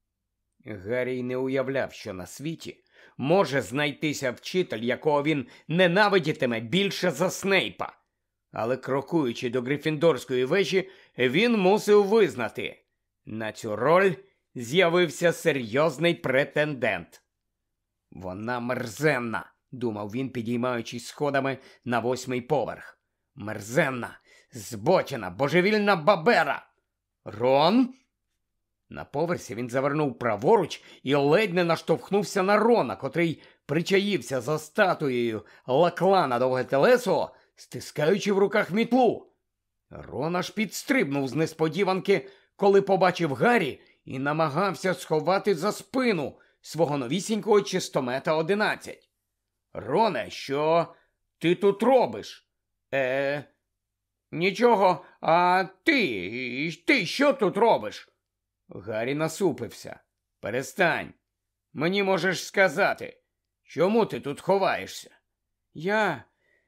Гаррі не уявляв, що на світі може знайтися вчитель, якого він ненавидітиме більше за Снейпа. Але крокуючи до Грифіндорської вежі, він мусив визнати, на цю роль з'явився серйозний претендент. «Вона мерзенна», – думав він, підіймаючись сходами на восьмий поверх. «Мерзенна, збочена, божевільна бабера! Рон?» На поверсі він завернув праворуч і ледь не наштовхнувся на Рона, котрий причаївся за статуєю Лаклана Довготелесого, стискаючи в руках мітлу. Рон аж підстрибнув з несподіванки, коли побачив Гаррі, і намагався сховати за спину свого новісінького чистомета одинадцять. «Роне, що ти тут робиш?» Е, нічого, а ти, ти що тут робиш?» Гаррі насупився. «Перестань. Мені можеш сказати, чому ти тут ховаєшся?» «Я...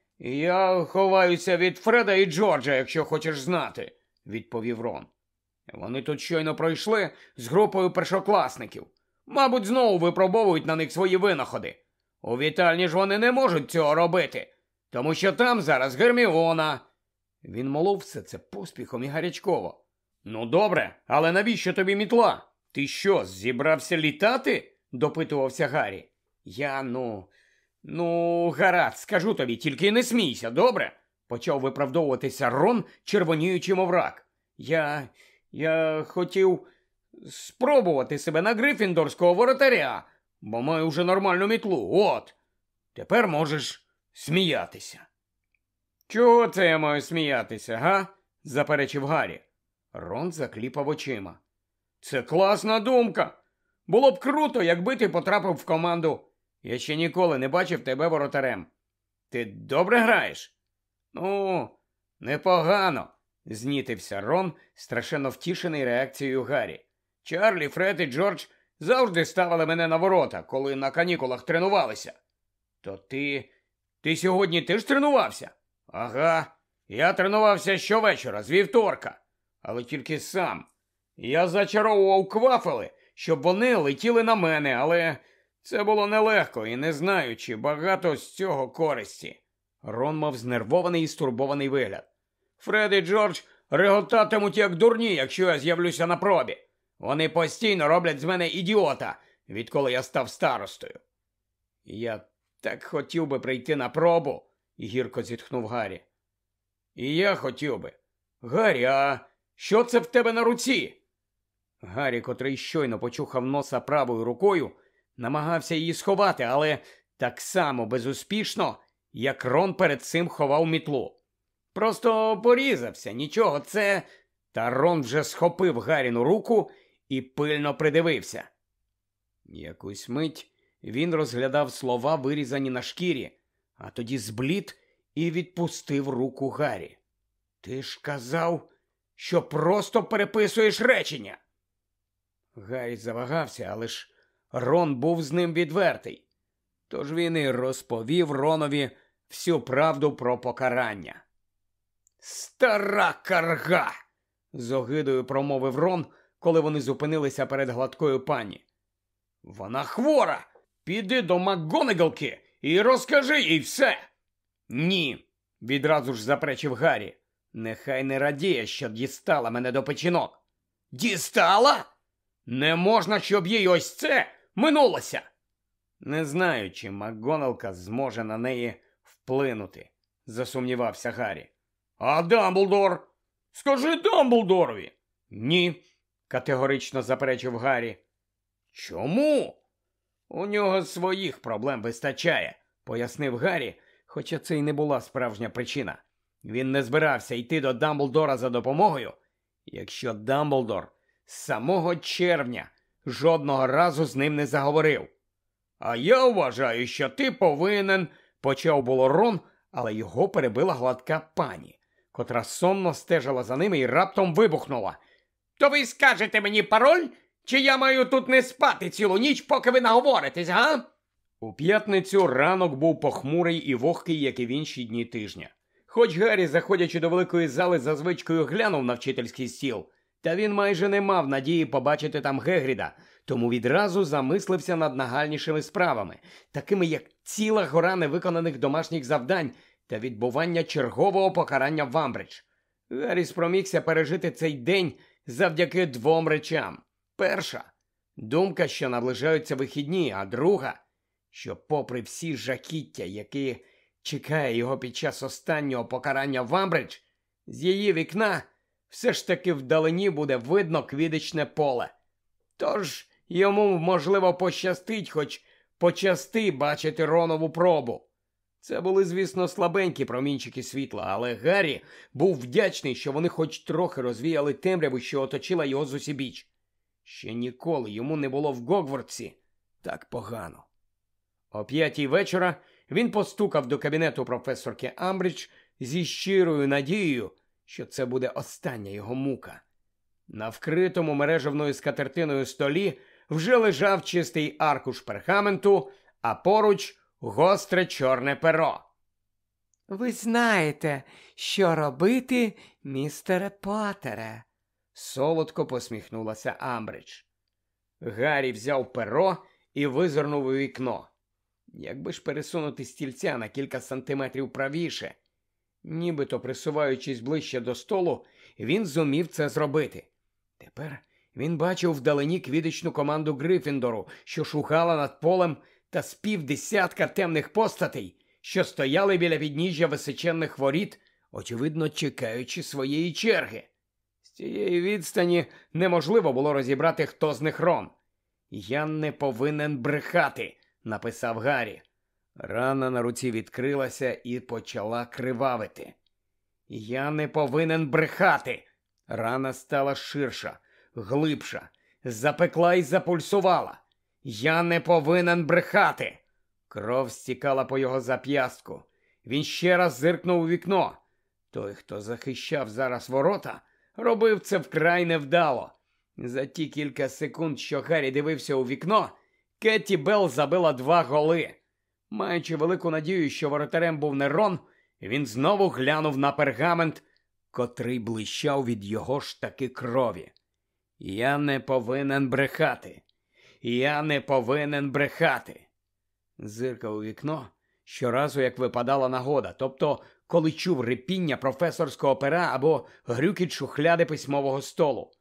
я ховаюся від Фреда і Джорджа, якщо хочеш знати», – відповів Рон. «Вони тут щойно пройшли з групою першокласників. Мабуть, знову випробовують на них свої винаходи. У вітальні ж вони не можуть цього робити, тому що там зараз Герміона». Він молов все це поспіхом і гарячково. «Ну добре, але навіщо тобі мітла? Ти що, зібрався літати?» – допитувався Гаррі. «Я, ну, ну, гаразд, скажу тобі, тільки не смійся, добре?» – почав виправдовуватися Рон, червоніючи мов рак. «Я, я хотів спробувати себе на грифіндорського воротаря, бо маю вже нормальну мітлу, от. Тепер можеш сміятися». «Чого це я маю сміятися, га?» – заперечив Гаррі. Рон закліпав очима. «Це класна думка. Було б круто, якби ти потрапив в команду. Я ще ніколи не бачив тебе воротарем. Ти добре граєш?» «Ну, непогано», – знітився Рон, страшенно втішений реакцією Гаррі. «Чарлі, Фред і Джордж завжди ставили мене на ворота, коли на канікулах тренувалися». «То ти... ти сьогодні теж тренувався?» «Ага, я тренувався щовечора, з вівторка. Але тільки сам. Я зачаровував квафели, щоб вони летіли на мене, але це було нелегко і не знаю, чи багато з цього користі». Рон мав знервований і стурбований вигляд. «Фред і Джордж реготатимуть як дурні, якщо я з'явлюся на пробі. Вони постійно роблять з мене ідіота, відколи я став старостою. Я так хотів би прийти на пробу, гірко зітхнув Гаррі. І я хотів би. Гаррі, а що це в тебе на руці? Гаррі, котрий щойно почухав носа правою рукою, намагався її сховати, але так само безуспішно, як Рон перед цим ховав мітлу. Просто порізався, нічого, це... Та Рон вже схопив Гарріну руку і пильно придивився. Якусь мить він розглядав слова, вирізані на шкірі, а тоді зблід і відпустив руку Гаррі. Ти ж казав, що просто переписуєш речення. Гаррі завагався, але ж Рон був з ним відвертий. Тож він і розповів Ронові всю правду про покарання. «Стара карга!» – з огидою промовив Рон, коли вони зупинилися перед гладкою пані. «Вона хвора! Піди до МакГонагалки і розкажи їй все!» «Ні!» – відразу ж заперечив Гаррі. «Нехай не радіє, що дістала мене до печінок». «Дістала? Не можна, щоб їй ось це минулося!» «Не знаю, чи МакГоналка зможе на неї вплинути», – засумнівався Гаррі. «А Дамблдор? Скажи Дамблдорові!» «Ні», – категорично заперечив Гаррі. «Чому?» «У нього своїх проблем вистачає», – пояснив Гаррі, хоча це й не була справжня причина. Він не збирався йти до Дамблдора за допомогою, якщо Дамблдор з самого червня жодного разу з ним не заговорив. «А я вважаю, що ти повинен», – почав було Рон, але його перебила гладка пані, котра сонно стежила за ними і раптом вибухнула. «То ви скажете мені пароль, чи я маю тут не спати цілу ніч, поки ви наговоритесь, га?» У п'ятницю ранок був похмурий і вогкий, як і в інші дні тижня. Хоч Гаррі, заходячи до великої зали, за звичкою глянув на вчительський стіл, та він майже не мав надії побачити там Гегріда, тому відразу замислився над нагальнішими справами, такими як ціла гора невиконаних домашніх завдань та відбування чергового покарання в Амбридж. Гаррі спромігся пережити цей день завдяки двом речам. Перша – думка, що наближаються вихідні, а друга – що попри всі жахіття, які чекає його під час останнього покарання в Амбридж, з її вікна все ж таки вдалині буде видно квідичне поле. Тож йому, можливо, пощастить хоч почасти бачити Ронову пробу. Це були, звісно, слабенькі промінчики світла, але Гаррі був вдячний, що вони хоч трохи розвіяли темряву, що оточила його зусібіч. Ще ніколи йому не було в Гогвартсі так погано. О п'ятій вечора він постукав до кабінету професорки Амбридж зі щирою надією, що це буде остання його мука. На вкритому мережевною скатертиною столі вже лежав чистий аркуш пергаменту, а поруч гостре чорне перо. «Ви знаєте, що робити, містере Поттере», – солодко посміхнулася Амбридж. Гаррі взяв перо і визирнув у вікно. Якби ж пересунути стільця на кілька сантиметрів правіше, нібито присуваючись ближче до столу, він зумів це зробити. Тепер він бачив вдалині квідичну команду Гриффіндору, що шугала над полем, та з півдесятка темних постатей, що стояли біля підніжжя височенних воріт, очевидно чекаючи своєї черги. З цієї відстані неможливо було розібрати, хто з них Рон. «Я не повинен брехати», – написав Гаррі. Рана на руці відкрилася і почала кривавити. «Я не повинен брехати». Рана стала ширша, глибша, запекла і запульсувала. «Я не повинен брехати». Кров стікала по його зап'ястку. Він ще раз зиркнув у вікно. Той, хто захищав зараз ворота, робив це вкрай невдало. За ті кілька секунд, що Гаррі дивився у вікно, Кетті Белл забила два голи. Маючи велику надію, що воротарем був не Рон, він знову глянув на пергамент, котрий блищав від його ж таки крові. «Я не повинен брехати. Я не повинен брехати». Зиркав у вікно щоразу, як випадала нагода, тобто коли чув рипіння професорського пера або грюкіт шухляди письмового столу.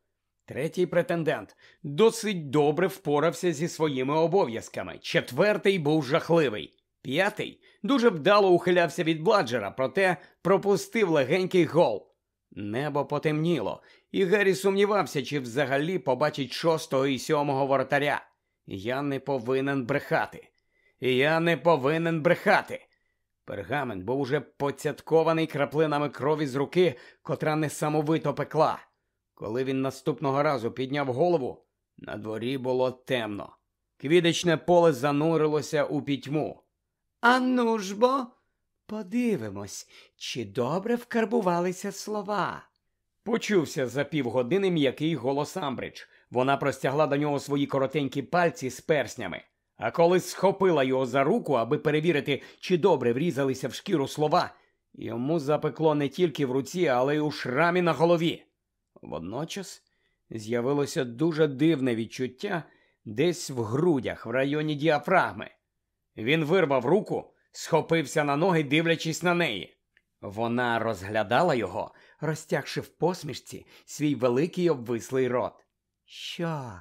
Третій претендент досить добре впорався зі своїми обов'язками. Четвертий був жахливий. П'ятий дуже вдало ухилявся від Бладжера, проте пропустив легенький гол. Небо потемніло, і Гаррі сумнівався, чи взагалі побачить шостого і сьомого воротаря. Я не повинен брехати. Я не повинен брехати. Пергамент був уже поцяткований краплинами крові з руки, котра несамовито пекла. Коли він наступного разу підняв голову, на дворі було темно. Квідичне поле занурилося у пітьму. А ну ж бо, подивимось, чи добре вкарбувалися слова. Почувся за півгодини м'який голос Амбридж. Вона простягла до нього свої коротенькі пальці з перснями. А коли схопила його за руку, аби перевірити, чи добре врізалися в шкіру слова, йому запекло не тільки в руці, але й у шрамі на голові. Водночас з'явилося дуже дивне відчуття десь в грудях, в районі діафрагми. Він вирвав руку, схопився на ноги, дивлячись на неї. Вона розглядала його, розтягши в посмішці свій великий обвислий рот. «Що,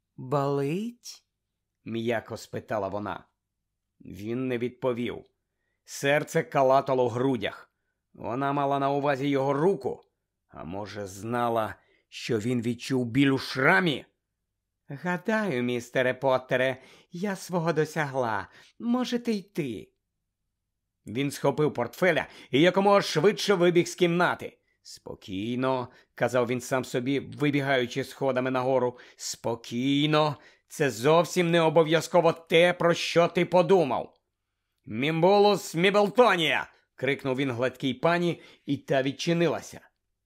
болить?» – м'яко спитала вона. Він не відповів. Серце калатало в грудях. Вона мала на увазі його руку. А може, знала, що він відчув біль у шрамі? «Гадаю, містере Поттере, я свого досягла. Можете йти». Він схопив портфеля і якомога швидше вибіг з кімнати. «Спокійно», – казав він сам собі, вибігаючи сходами нагору. «Спокійно. Це зовсім не обов'язково те, про що ти подумав». «Мімбулус Міблтонія!» – крикнув він гладкій пані, і та відчинилася.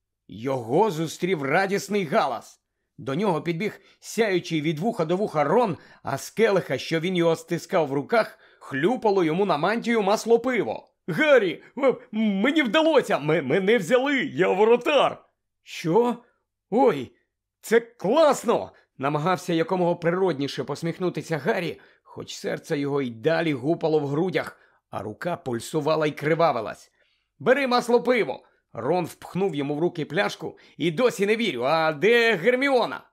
Його зустрів радісний галас. До нього підбіг сяючий від вуха до вуха Рон, а з келиха, що він його стискав в руках, хлюпало йому на мантію масло пиво. «Гаррі, мені вдалося! М- мене взяли! Я воротар!» «Що? Ой, це класно!» Намагався якомога природніше посміхнутися Гаррі, хоч серце його й далі гупало в грудях, а рука пульсувала й кривавилась. «Бери масло пиво!» Рон впхнув йому в руки пляшку. «І досі не вірю, а де Герміона?»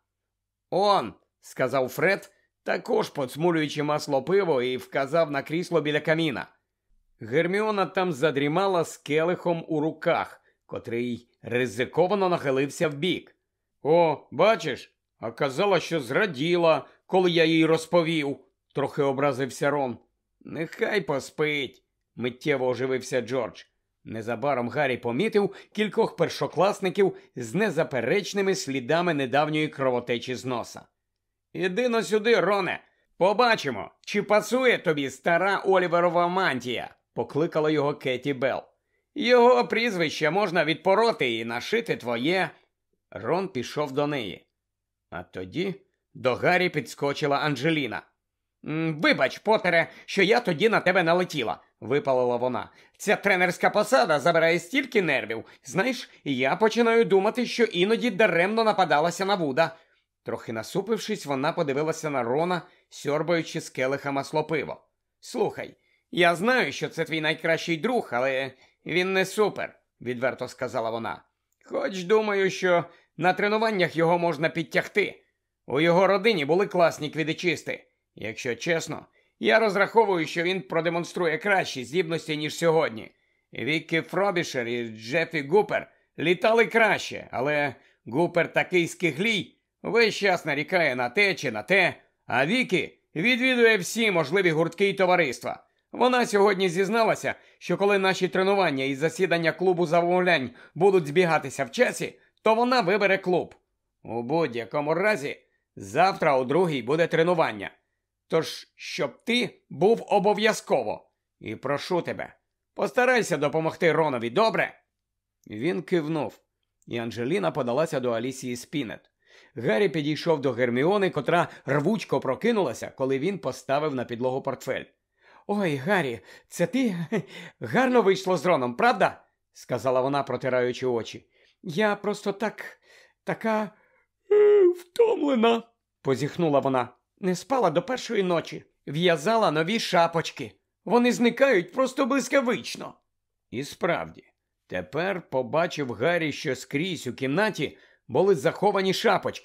«Он», – сказав Фред, також поцмулюючи масло пиво, і вказав на крісло біля каміна. Герміона там задрімала з келихом у руках, котрий ризиковано нахилився вбік. «О, бачиш, а казала, що зраділа, коли я їй розповів», – трохи образився Рон. «Нехай поспить», – миттєво оживився Джордж. Незабаром Гаррі помітив кількох першокласників з незаперечними слідами недавньої кровотечі з носа. «Іди-но сюди, Роне, побачимо, чи пасує тобі стара Оліверова мантія», – покликала його Кеті Белл. «Його прізвище можна відпороти і нашити твоє». Рон пішов до неї. А тоді до Гаррі підскочила Анджеліна. «Вибач, Поттере, що я тоді на тебе налетіла», – випалила вона. «Ця тренерська посада забирає стільки нервів. Знаєш, я починаю думати, що іноді даремно нападалася на Вуда». Трохи насупившись, вона подивилася на Рона, сьорбаючи з келиха маслопиво. «Слухай, я знаю, що це твій найкращий друг, але він не супер», – відверто сказала вона. «Хоч думаю, що на тренуваннях його можна підтягти. У його родині були класні квідичисти. Якщо чесно, я розраховую, що він продемонструє кращі здібності, ніж сьогодні. Віккі Фробішер і Джеффі Гупер літали краще, але Гупер такий скиглій, весь час нарікає на те чи на те, а Вікі відвідує всі можливі гуртки й товариства. Вона сьогодні зізналася, що коли наші тренування і засідання клубу замовлянь будуть збігатися в часі, то вона вибере клуб. У будь-якому разі, завтра у другій буде тренування. Тож, щоб ти був обов'язково. І прошу тебе, постарайся допомогти Ронові, добре?» Він кивнув, і Анджеліна подалася до Алісії Спінет. Гаррі підійшов до Герміони, котра рвучко прокинулася, коли він поставив на підлогу портфель. «Ой, Гаррі, це ти? Гарно вийшло з Роном, правда?» – сказала вона, протираючи очі. «Я просто так... така... Е, втомлена», – позіхнула вона. «Не спала до першої ночі. В'язала нові шапочки. Вони зникають просто блискавично». І справді, тепер побачив Гаррі, що скрізь у кімнаті були заховані шапочки,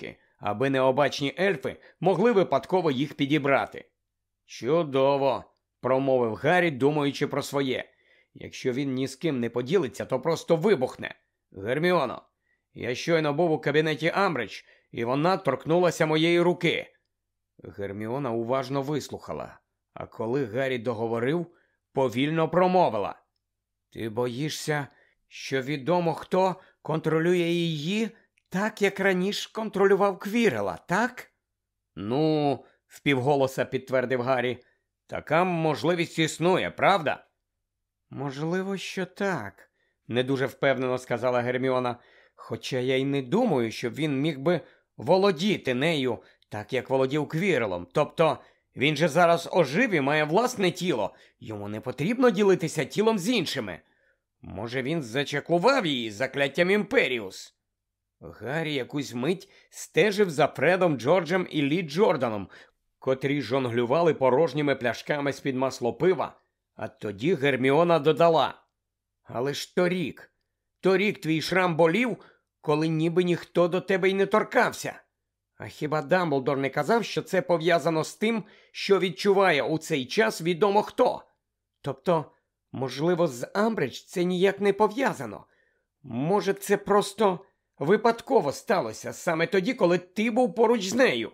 аби необачні ельфи могли випадково їх підібрати. Чудово, промовив Гаррі, думаючи про своє. Якщо він ні з ким не поділиться, то просто вибухне. Герміоно, я щойно був у кабінеті Амбридж, і вона торкнулася моєї руки. Герміона уважно вислухала, а коли Гаррі договорив, повільно промовила. Ти боїшся, що відомо хто контролює її, так як раніше контролював Квірела, так? Ну, впівголоса підтвердив Гаррі, така можливість існує, правда? Можливо, що так, не дуже впевнено сказала Герміона, хоча я й не думаю, щоб він міг би володіти нею, так як володів Квірелом. Тобто, він же зараз ожив і має власне тіло, йому не потрібно ділитися тілом з іншими. Може, він зачаклував її закляттям Імперіус? Гаррі якусь мить стежив за Фредом, Джорджем і Лі Джорданом, котрі жонглювали порожніми пляшками з-під маслопива, а тоді Герміона додала. Але ж торік, торік твій шрам болів, коли ніби ніхто до тебе й не торкався. А хіба Дамблдор не казав, що це пов'язано з тим, що відчуває у цей час відомо хто? Тобто, можливо, з Амбридж це ніяк не пов'язано. Може, це просто випадково сталося саме тоді, коли ти був поруч з нею?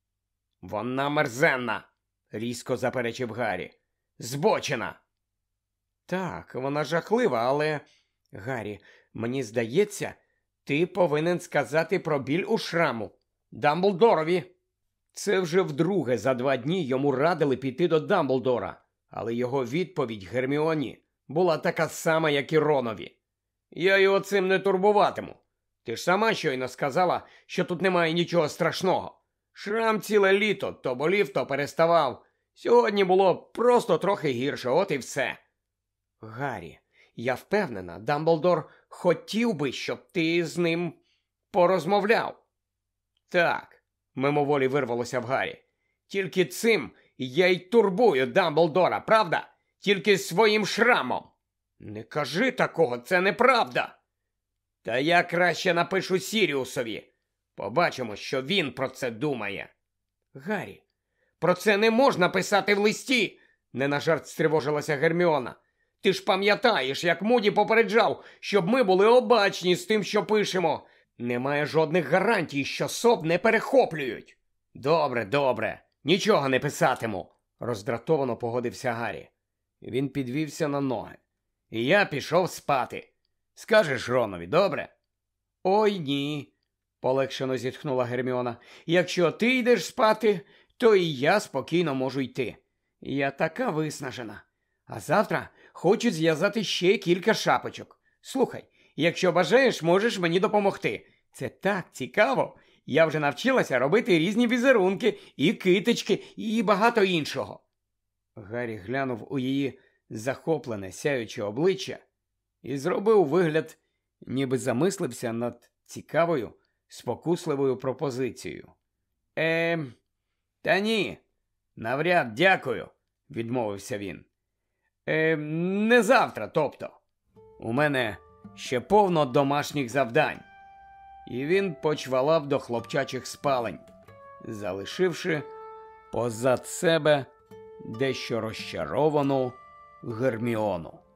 Вона мерзенна, різко заперечив Гаррі. Збочена. Так, вона жахлива, але... Гаррі, мені здається, ти повинен сказати про біль у шраму. Дамблдорові. Це вже вдруге за два дні йому радили піти до Дамблдора, але його відповідь Герміоні була така сама, як і Ронові. Я його цим не турбуватиму. Ти ж сама щойно сказала, що тут немає нічого страшного. Шрам ціле літо, то болів, то переставав. Сьогодні було просто трохи гірше, от і все. Гаррі, я впевнена, Дамблдор хотів би, щоб ти з ним порозмовляв. Так, мимоволі вирвалося в Гаррі. Тільки цим я й турбую Дамблдора, правда? Тільки своїм шрамом. Не кажи такого, це неправда. Та я краще напишу Сіріусові. Побачимо, що він про це думає. Гаррі, про це не можна писати в листі, не на жарт стривожилася Герміона. Ти ж пам'ятаєш, як Муді попереджав, щоб ми були обачні з тим, що пишемо. Немає жодних гарантій, що соб не перехоплюють. Добре, добре, нічого не писатиму, роздратовано погодився Гаррі. Він підвівся на ноги. І я пішов спати. Скажеш Ронові, добре? Ой, ні, полегшено зітхнула Герміона. Якщо ти йдеш спати, то і я спокійно можу йти. Я така виснажена. А завтра хочу зв'язати ще кілька шапочок. Слухай, якщо бажаєш, можеш мені допомогти. Це так цікаво. Я вже навчилася робити різні візерунки, і китички, і багато іншого. Гаррі глянув у її захоплене, сяюче обличчя і зробив вигляд, ніби замислився над цікавою, спокусливою пропозицією. Ем, та ні, навряд дякую, відмовився він. Ем, не завтра, тобто. У мене ще повно домашніх завдань. І він почвалав до хлопчачих спалень, залишивши позад себе дещо розчаровану Герміону.